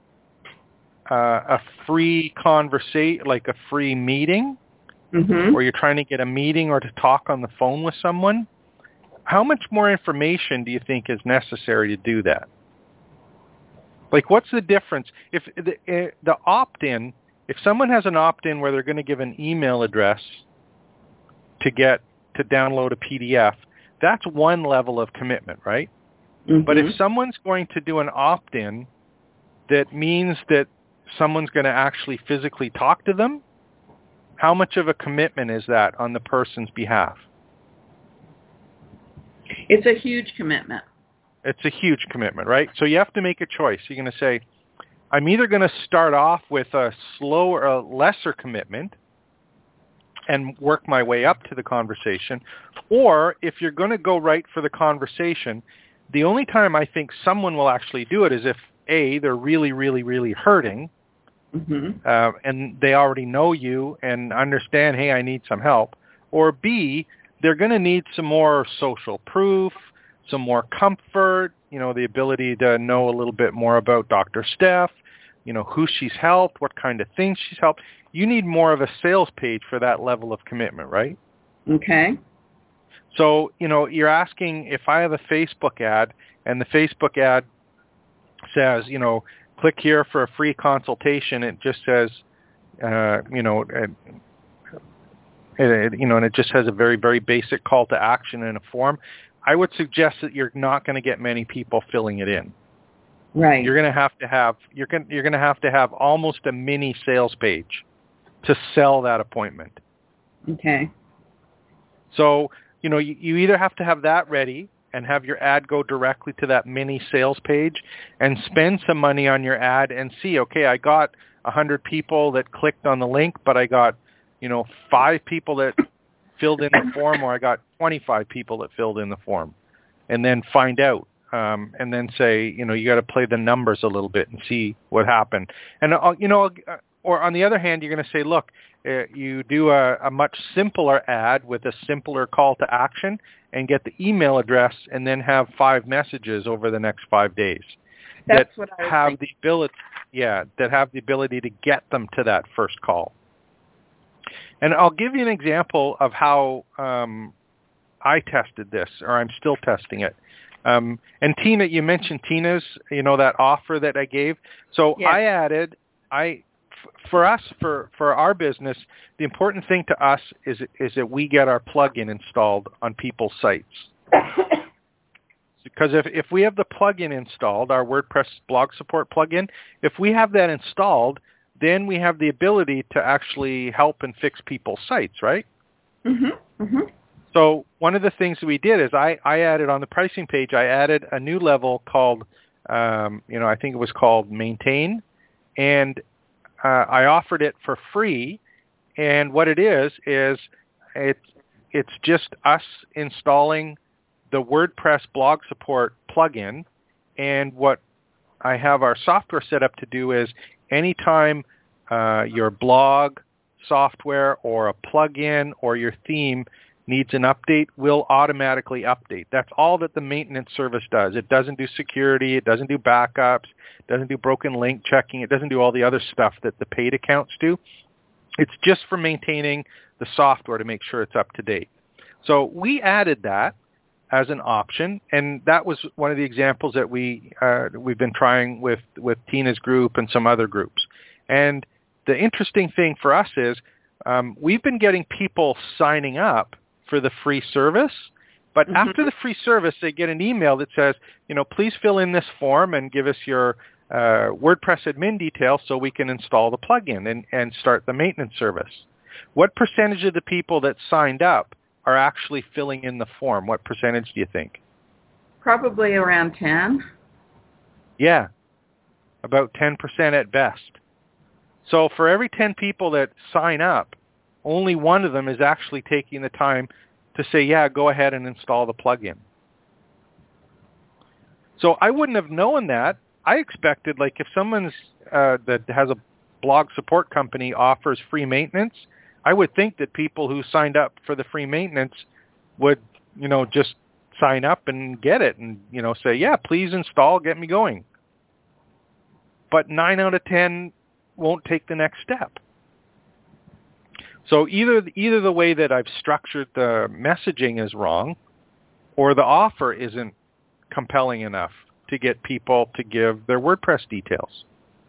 Speaker 1: a free conversation, like a free meeting, or you're trying to get a meeting or to talk on the phone with someone, how much more information do you think is necessary to do that? Like, what's the difference? If the opt-in, if someone has an opt-in where they're going to give an email address to download a PDF, that's one level of commitment, right? But if someone's going to do an opt-in, that means that someone's going to actually physically talk to them, how much of a commitment is that on the person's behalf?
Speaker 4: It's a huge commitment.
Speaker 1: It's a huge commitment, right? So you have to make a choice. You're going to say, I'm either going to start off with a slower, lesser commitment and work my way up to the conversation, or if you're going to go right for the conversation, the only time I think someone will actually do it is if, A, they're really, really, really hurting, and they already know you and understand, hey, I need some help, or B, they're going to need some more social proof, some more comfort, the ability to know a little bit more about Dr. Steph, who she's helped, what kind of things she's helped. You need more of a sales page for that level of commitment, right?
Speaker 4: Okay.
Speaker 1: So, you're asking if I have a Facebook ad and the Facebook ad says, click here for a free consultation. It just says, and it just has a very, very basic call to action in a form. I would suggest that you're not going to get many people filling it in.
Speaker 4: Right.
Speaker 1: You're going to have to have almost a mini sales page to sell that appointment.
Speaker 4: Okay.
Speaker 1: So, you either have to have that ready and have your ad go directly to that mini sales page and spend some money on your ad and see, okay, I got 100 people that clicked on the link, but I got, 5 people that filled in the form, or I got 25 people that filled in the form, and then find out. And then say, you got to play the numbers a little bit and see what happened. And, or on the other hand, you're going to say, look, you do a much simpler ad with a simpler call to action and get the email address and then have 5 messages over the next 5 days.
Speaker 4: That's what I was
Speaker 1: have
Speaker 4: thinking.
Speaker 1: the ability, that have the ability to get them to that first call. And I'll give you an example of how I tested this, or I'm still testing it. And Tina, you mentioned Tina's, that offer that I gave. So
Speaker 4: yes.
Speaker 1: I added, for our business, the important thing to us is that we get our plugin installed on people's sites. Because if we have the plugin installed, our WordPress blog support plugin, if we have that installed, then we have the ability to actually help and fix people's sites, right?
Speaker 4: Mm-hmm. Mm-hmm.
Speaker 1: So one of the things that we did is I added on the pricing page, I added a new level called, I think it was called Maintain, and I offered it for free. And what it is it's just us installing the WordPress blog support plugin. And what I have our software set up to do is anytime your blog software or a plugin or your theme needs an update, will automatically update. That's all that the maintenance service does. It doesn't do security. It doesn't do backups. It doesn't do broken link checking. It doesn't do all the other stuff that the paid accounts do. It's just for maintaining the software to make sure it's up to date. So we added that as an option, and that was one of the examples that we've been trying with Tina's group and some other groups. And the interesting thing for us is we've been getting people signing up for the free service, but after the free service, they get an email that says, please fill in this form and give us your WordPress admin details so we can install the plugin and start the maintenance service. What percentage of the people that signed up are actually filling in the form? What percentage do you think?
Speaker 4: Probably around 10.
Speaker 1: Yeah, about 10% at best. So for every 10 people that sign up, only one of them is actually taking the time to say, yeah, go ahead and install the plugin. So I wouldn't have known that. I expected, like, if someone's that has a blog support company offers free maintenance, I would think that people who signed up for the free maintenance would, just sign up and get it and, say, yeah, please install, get me going. But 9 out of 10 won't take the next step. So either the way that I've structured the messaging is wrong, or the offer isn't compelling enough to get people to give their WordPress details.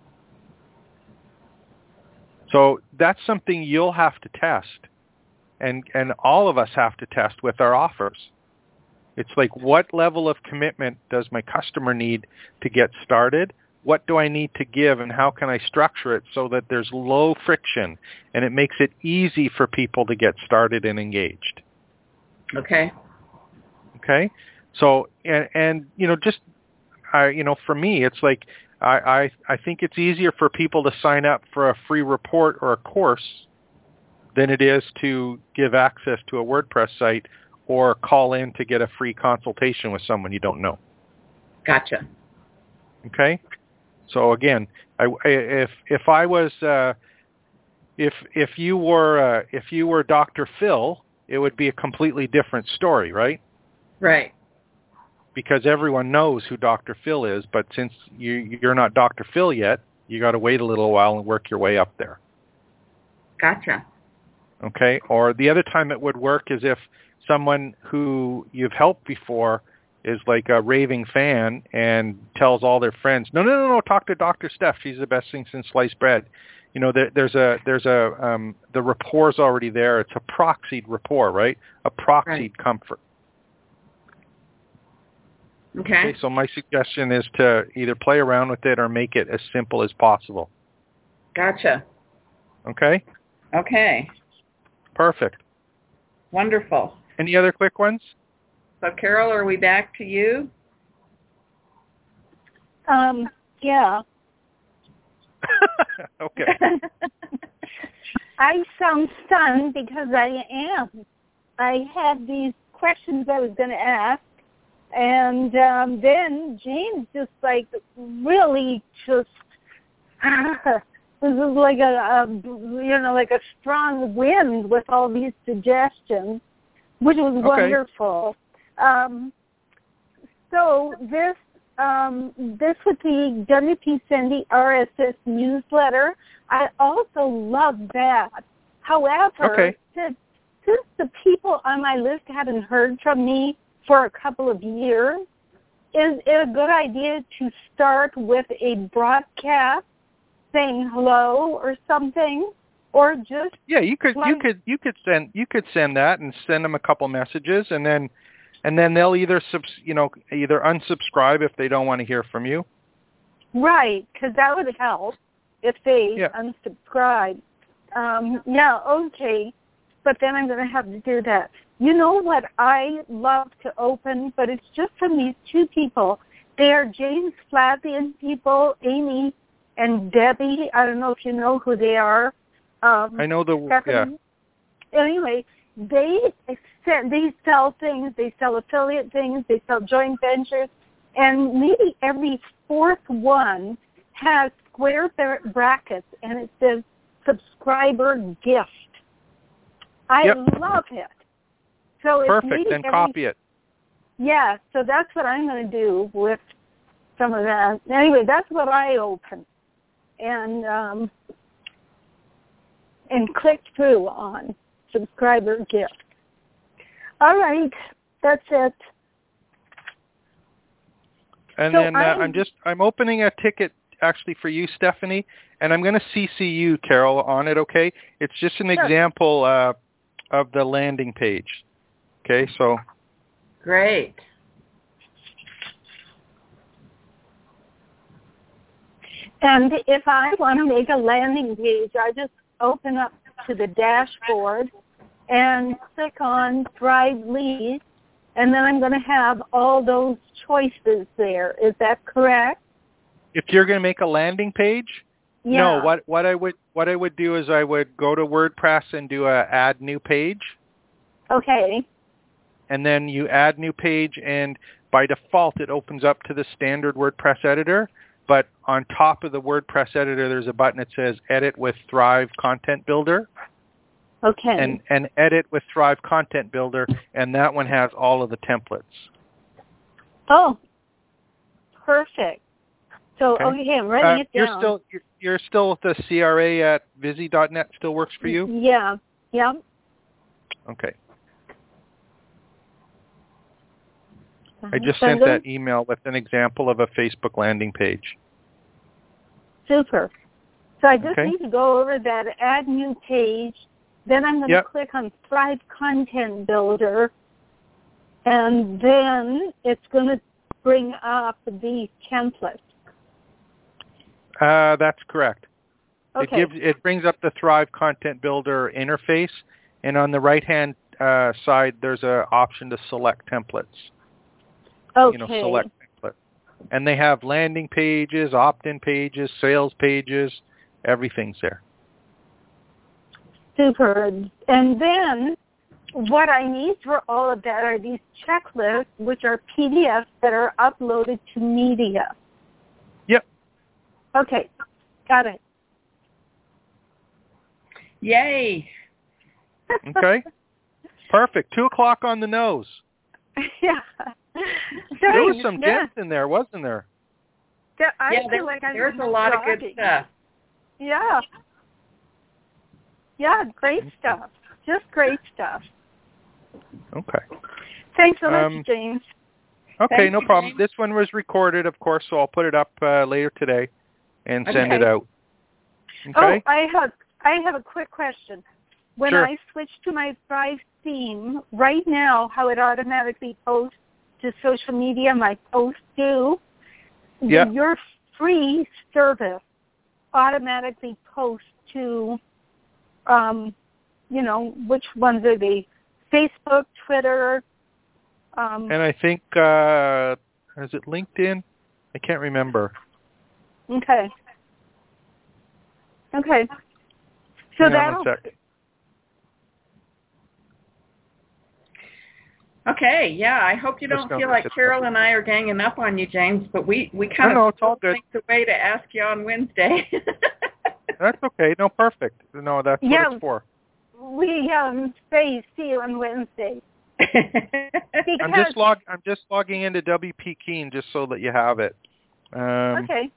Speaker 1: So that's something you'll have to test, and all of us have to test with our offers. It's like, what level of commitment does my customer need to get started? What do I need to give, and how can I structure it so that there's low friction and it makes it easy for people to get started and engaged?
Speaker 4: Okay.
Speaker 1: Okay? So, and just, for me, it's like, I think it's easier for people to sign up for a free report or a course than it is to give access to a WordPress site or call in to get a free consultation with someone you don't know.
Speaker 4: Gotcha.
Speaker 1: Okay. So again, if I was, if you were Dr. Phil, it would be a completely different story, right?
Speaker 4: Right.
Speaker 1: Because everyone knows who Dr. Phil is, but since you're not Dr. Phil yet, you got to wait a little while and work your way up there.
Speaker 4: Gotcha.
Speaker 1: Okay. Or the other time it would work is if someone who you've helped before is like a raving fan and tells all their friends, no, talk to Dr. Steph. She's the best thing since sliced bread. There's the rapport's already there. It's a proxied rapport, right? A proxied comfort.
Speaker 4: Okay.
Speaker 1: So my suggestion is to either play around with it or make it as simple as possible.
Speaker 4: Gotcha.
Speaker 1: Okay?
Speaker 4: Okay.
Speaker 1: Perfect.
Speaker 4: Wonderful.
Speaker 1: Any other quick ones?
Speaker 4: So, Carol, are we back to you?
Speaker 3: Yeah.
Speaker 1: Okay.
Speaker 3: I sound stunned because I am. I had these questions I was going to ask, and then James just really just this is like like a strong wind with all these suggestions, which was wonderful. So this would be WP Cindy RSS newsletter. I also love that. However, since the people on my list haven't heard from me for a couple of years, is it a good idea to start with a broadcast saying hello or something, or just
Speaker 1: you could send that and send them a couple messages, and then they'll either either unsubscribe if they don't want to hear from you.
Speaker 3: Right, because that would help if they unsubscribe. Okay, but then I'm going to have to do that. You know what I love to open, but it's just from these two people. They are James Flavian people, Amy and Debbie. I don't know if you know who they are.
Speaker 1: I know
Speaker 3: Stephanie. Anyway, they sell things. They sell affiliate things. They sell joint ventures. And maybe every fourth one has square brackets, and it says subscriber gift. I love it. So
Speaker 1: perfect, then copy it.
Speaker 3: Yeah, so that's what I'm going to do with some of that. Anyway, that's what I opened and clicked through on subscriber gift. All right, that's it.
Speaker 1: And so then I'm opening a ticket actually for you, Stephanie, and I'm going to CC you, Carol, on it. Okay, it's just an example of the landing page. Okay, so
Speaker 4: great.
Speaker 3: And if I want to make a landing page, I just open up to the dashboard and click on Thrive Lead, and then I'm going to have all those choices there. Is that correct?
Speaker 1: If you're going to make a landing page, no. What I would do is I would go to WordPress and do a add new page.
Speaker 3: Okay.
Speaker 1: And then you add new page, and by default it opens up to the standard WordPress editor. But on top of the WordPress editor, there's a button that says Edit with Thrive Content Builder.
Speaker 3: Okay.
Speaker 1: And Edit with Thrive Content Builder, and that one has all of the templates.
Speaker 3: Oh, perfect. So, okay, I'm writing it down.
Speaker 1: You're still with the CRA at Visi.net. Still works for you?
Speaker 3: Yeah.
Speaker 1: Okay. I just sent that email with an example of a Facebook landing page.
Speaker 3: Super. So I just need to go over that add new page. Then I'm going to click on Thrive Content Builder. And then it's going to bring up the template.
Speaker 1: That's correct.
Speaker 3: Okay.
Speaker 1: It brings up the Thrive Content Builder interface. And on the right-hand side, there's an option to select templates. select template. And they have landing pages, opt-in pages, sales pages, everything's there.
Speaker 3: Super. And then what I need for all of that are these checklists, which are PDFs that are uploaded to media.
Speaker 1: Yep.
Speaker 3: Okay. Got it.
Speaker 4: Yay.
Speaker 1: Okay. Perfect. 2:00 on the nose.
Speaker 3: Yeah.
Speaker 1: There was some gems in there, wasn't there?
Speaker 4: There's a lot of good stuff.
Speaker 3: Yeah. Yeah, great stuff. Just great stuff.
Speaker 1: Okay.
Speaker 3: Thanks so much, James.
Speaker 1: Okay, no problem. James. This one was recorded, of course, so I'll put it up later today and send it out. Okay?
Speaker 3: Oh, I have a quick question. When I switch to my Thrive theme, right now, how it automatically posts to social media, my posts do, your free service automatically posts to, which ones are they? Facebook, Twitter.
Speaker 1: And I think, is it LinkedIn? I can't remember.
Speaker 3: Okay. So that'll...
Speaker 4: Okay, yeah, I hope you don't feel like Carol and I are ganging up on you, James, but we kind
Speaker 1: of think
Speaker 4: the way to ask you on Wednesday.
Speaker 1: That's okay. No, perfect. No, that's what it's for.
Speaker 3: We say see you on Wednesday.
Speaker 1: I'm just logging into WP Keen just so that you have it.
Speaker 3: Okay.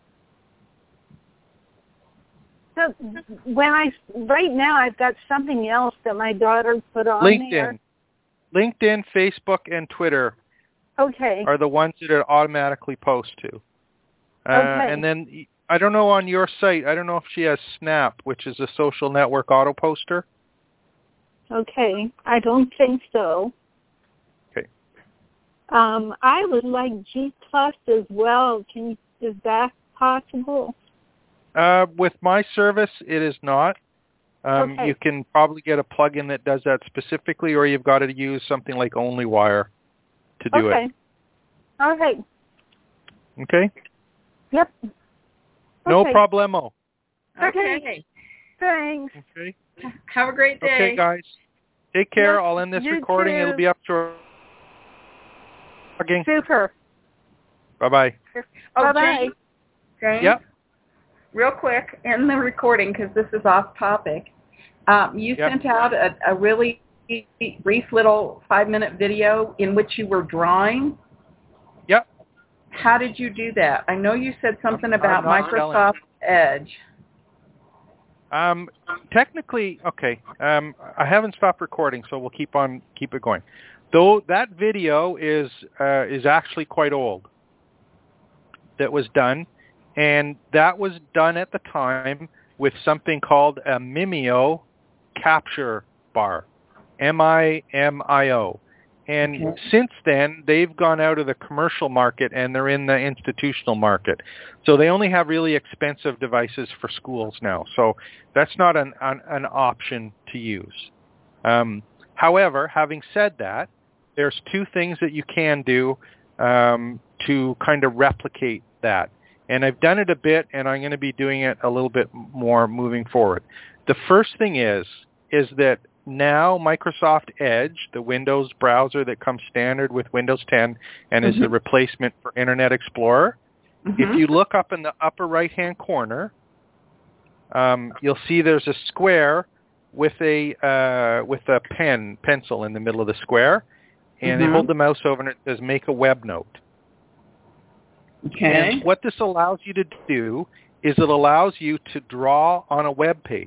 Speaker 3: So right now I've got something else that my daughter put on there.
Speaker 1: LinkedIn, Facebook, and Twitter are the ones that it automatically posts to. And then, I don't know on your site, I don't know if she has Snap, which is a social network auto poster.
Speaker 3: Okay, I don't think so.
Speaker 1: Okay.
Speaker 3: I would like G+ as well. Is that possible?
Speaker 1: With my service, it is not. You can probably get a plugin that does that specifically, or you've got to use something like OnlyWire to do it.
Speaker 3: All right.
Speaker 1: Okay?
Speaker 3: Yep.
Speaker 1: No problemo.
Speaker 3: Okay. Thanks.
Speaker 1: Okay.
Speaker 4: Have a great day.
Speaker 1: Okay, guys. Take care.
Speaker 3: Yep,
Speaker 1: I'll end this
Speaker 3: you
Speaker 1: recording.
Speaker 3: too.
Speaker 1: It'll be up shortly.
Speaker 3: Super.
Speaker 1: Bye-bye.
Speaker 3: Bye-bye.
Speaker 4: James?
Speaker 1: Yep.
Speaker 4: Real quick, in the recording, because this is off topic, you sent out a really brief little 5-minute video in which you were drawing.
Speaker 1: Yep.
Speaker 4: How did you do that? I know you said something about Microsoft Edge.
Speaker 1: Technically, I haven't stopped recording, so we'll keep it going. Though that video is actually quite old. That was done. And that was done at the time with something called a Mimeo capture bar, MIMIO. And since then, they've gone out of the commercial market and they're in the institutional market. So they only have really expensive devices for schools now. So that's not an option to use. However, having said that, there's two things that you can do to kind of replicate that. And I've done it a bit, and I'm going to be doing it a little bit more moving forward. The first thing is that now Microsoft Edge, the Windows browser that comes standard with Windows 10 and is the replacement for Internet Explorer, if you look up in the upper right-hand corner, you'll see there's a square with a pencil in the middle of the square, and they hold the mouse over and it says Make a Web Note.
Speaker 4: Okay.
Speaker 1: And what this allows you to do is it allows you to draw on a web page.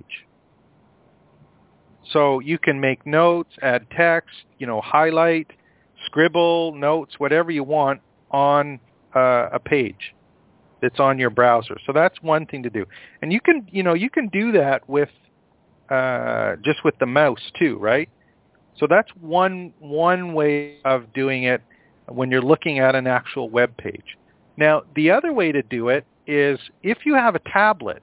Speaker 1: So you can make notes, add text, highlight, scribble, notes, whatever you want on a page that's on your browser. So that's one thing to do. And you can do that with just with the mouse too, right? So that's one way of doing it when you're looking at an actual web page. Now, the other way to do it is if you have a tablet,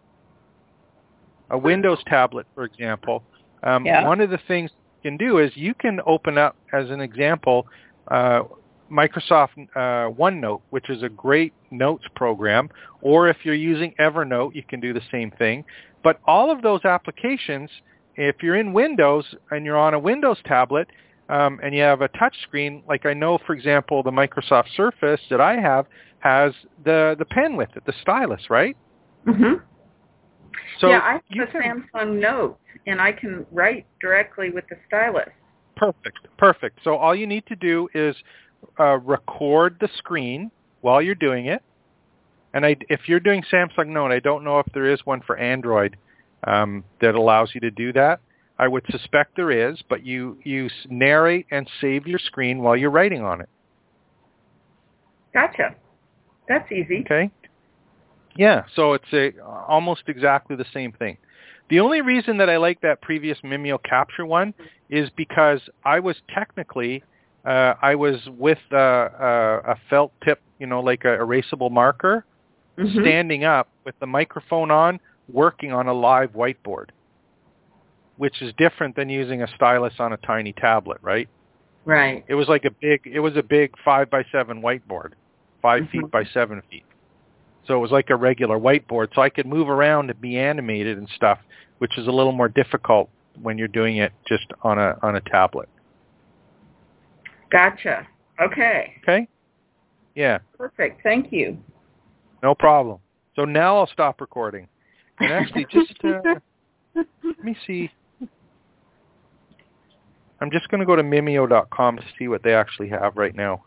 Speaker 1: a Windows tablet, for example, one of the things you can do is you can open up, as an example, Microsoft OneNote, which is a great notes program, or if you're using Evernote, you can do the same thing. But all of those applications, if you're in Windows and you're on a Windows tablet and you have a touch screen, like I know, for example, the Microsoft Surface that I have has the pen with it, the stylus, right?
Speaker 4: Mm-hmm.
Speaker 1: So
Speaker 4: yeah, I have a Samsung Note, and I can write directly with the stylus.
Speaker 1: Perfect. So all you need to do is record the screen while you're doing it. And if you're doing Samsung Note, I don't know if there is one for Android that allows you to do that. I would suspect there is, but you narrate and save your screen while you're writing on it.
Speaker 4: Gotcha. That's easy.
Speaker 1: Okay. Yeah, so it's almost exactly the same thing. The only reason that I like that previous Mimeo Capture one is because I was technically, I was with a felt tip, like a erasable marker, standing up with the microphone on, working on a live whiteboard, which is different than using a stylus on a tiny tablet, right?
Speaker 4: Right.
Speaker 1: It was a big 5x7 whiteboard, 5 feet by 7 feet. So it was like a regular whiteboard. So I could move around and be animated and stuff, which is a little more difficult when you're doing it just on a tablet.
Speaker 4: Gotcha. Okay.
Speaker 1: Okay? Yeah.
Speaker 4: Perfect. Thank you.
Speaker 1: No problem. So now I'll stop recording. And actually just, let me see. I'm just going to go to Mimeo.com to see what they actually have right now.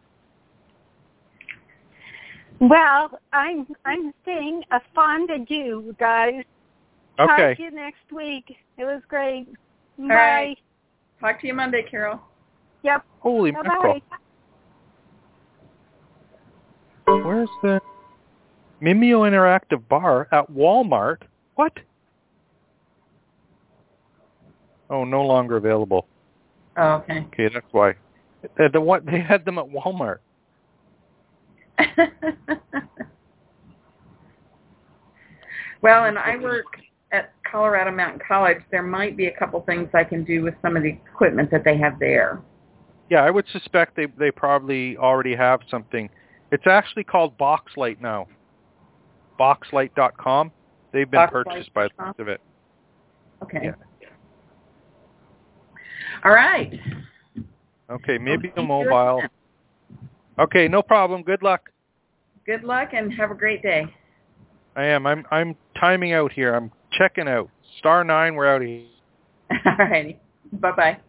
Speaker 3: Well, I'm saying a fond adieu, guys.
Speaker 1: Okay.
Speaker 3: Talk to you next week. It was great.
Speaker 4: All
Speaker 3: Bye.
Speaker 4: Right. Talk to you Monday, Carol.
Speaker 3: Yep.
Speaker 1: Holy
Speaker 3: Bye-bye.
Speaker 1: mackerel. Where's the Mimeo Interactive Bar at Walmart? What? Oh, no longer available.
Speaker 4: Oh, okay.
Speaker 1: Okay, that's why. They had them at Walmart.
Speaker 4: Well, and I work at Colorado Mountain College. There might be a couple things I can do with some of the equipment that they have there.
Speaker 1: Yeah, I would suspect they probably already have something. It's actually called Boxlight now. Boxlight.com. They've been purchased by the rest of it.
Speaker 4: Okay.
Speaker 1: Yeah.
Speaker 4: All right.
Speaker 1: Okay, maybe a mobile. Okay, no problem. Good luck.
Speaker 4: Good luck and have a great day.
Speaker 1: I am. I'm timing out here. I'm checking out. *9, we're out of here.
Speaker 4: All righty. Bye-bye.